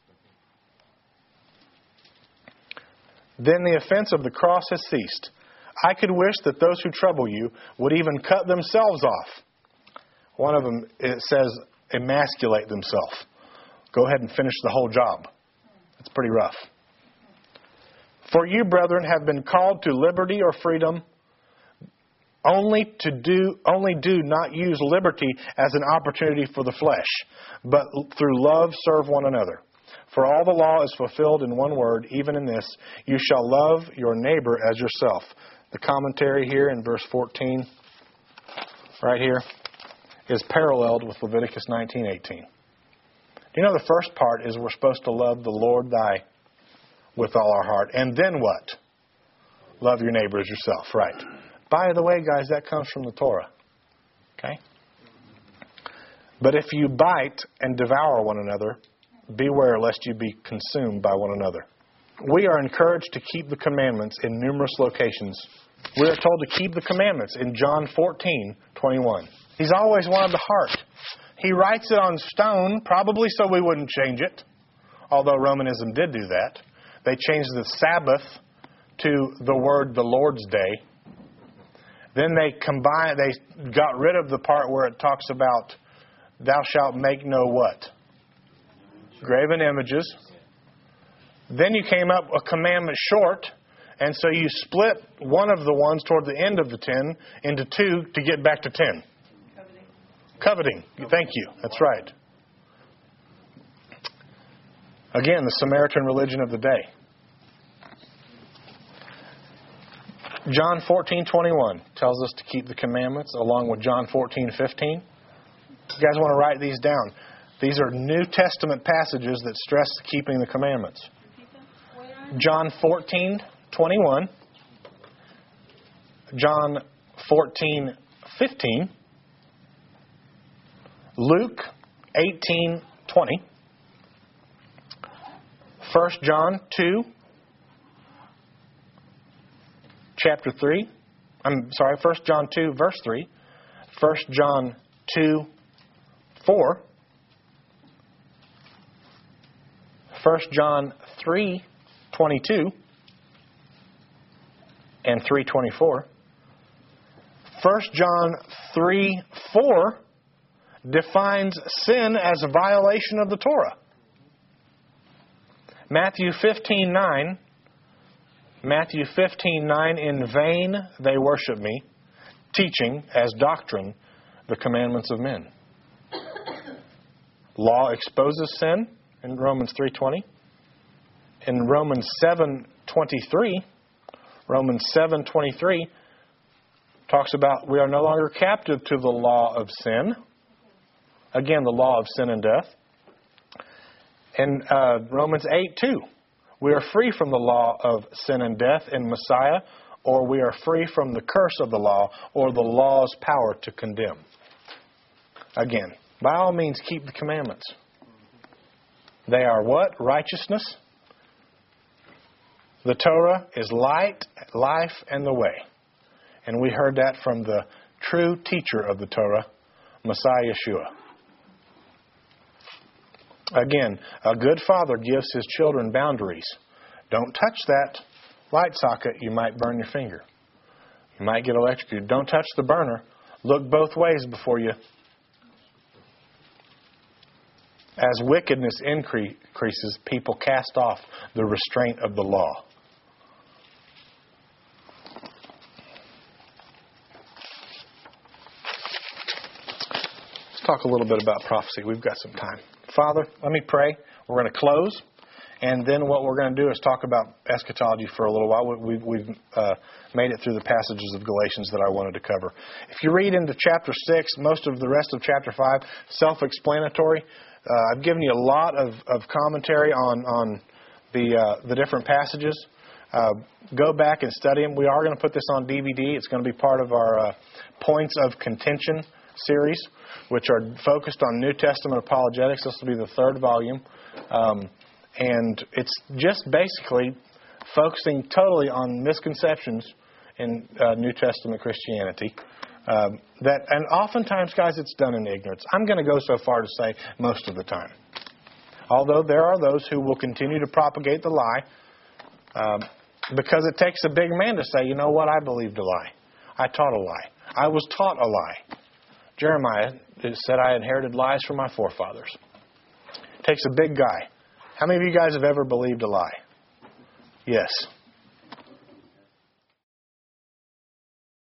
Then the offense of the cross has ceased. I could wish that those who trouble you would even cut themselves off. One of them, it says, emasculate themselves. Go ahead and finish the whole job. It's pretty rough. For you, brethren, have been called to liberty or freedom. Only to do, only do not use liberty as an opportunity for the flesh, but through love serve one another. For all the law is fulfilled in one word, even in this, you shall love your neighbor as yourself. The commentary here in verse fourteen, right here, is paralleled with Leviticus nineteen eighteen. You know, the first part is we're supposed to love the Lord thy with all our heart. And then what? Love your neighbor as yourself, right. By the way, guys, that comes from the Torah. Okay? But if you bite and devour one another, beware lest you be consumed by one another. We are encouraged to keep the commandments in numerous locations. We are told to keep the commandments in John fourteen twenty-one. He's always wanted the heart. He writes it on stone, probably so we wouldn't change it, although Romanism did do that. They changed the Sabbath to the word the Lord's Day. Then they combined, they got rid of the part where it talks about thou shalt make no what? Graven images. Then you came up a commandment short, and so you split one of the ones toward the end of the ten into two to get back to ten. Coveting. Coveting. Thank you. That's right. Again, the Samaritan religion of the day. John fourteen twenty-one tells us to keep the commandments, along with John fourteen fifteen. You guys want to write these down. These are New Testament passages that stress keeping the commandments. John fourteen twenty-one, John fourteen fifteen, Luke eighteen twenty, First John two, chapter three. I'm sorry, First John two, verse three. First John two, four. First John three, twenty-two and three twenty-four. First John three, four defines sin as a violation of the Torah. Matthew fifteen nine. Matthew fifteen nine, in vain they worship me, teaching as doctrine the commandments of men. Law exposes sin in Romans three twenty. In Romans seven twenty-three, Romans seven twenty-three talks about we are no longer captive to the law of sin. Again, the law of sin and death. In uh, Romans eight two, we are free from the law of sin and death in Messiah, or we are free from the curse of the law, or the law's power to condemn. Again, by all means, keep the commandments. They are what? Righteousness. The Torah is light, life, and the way. And we heard that from the true teacher of the Torah, Messiah Yeshua. Again, a good father gives his children boundaries. Don't touch that light socket, you might burn your finger. You might get electrocuted. Don't touch the burner. Look both ways before you. As wickedness increases, people cast off the restraint of the law. Let's talk a little bit about prophecy. We've got some time. Father, let me pray. We're going to close. And then what we're going to do is talk about eschatology for a little while. We've, we've uh, made it through the passages of Galatians that I wanted to cover. If you read into chapter six, most of the rest of chapter five, self-explanatory. Uh, I've given you a lot of, of commentary on, on the, uh, the different passages. Uh, go back and study them. We are going to put this on D V D. It's going to be part of our uh, Points of Contention series, which are focused on New Testament apologetics. This will be the third volume. Um, and it's just basically focusing totally on misconceptions in uh, New Testament Christianity. Um, that and oftentimes, guys, it's done in ignorance. I'm going to go so far to say most of the time. Although there are those who will continue to propagate the lie, um, because it takes a big man to say, you know what, I believed a lie. I taught a lie. I was taught a lie. Jeremiah said I inherited lies from my forefathers. It takes a big guy. How many of you guys have ever believed a lie? Yes.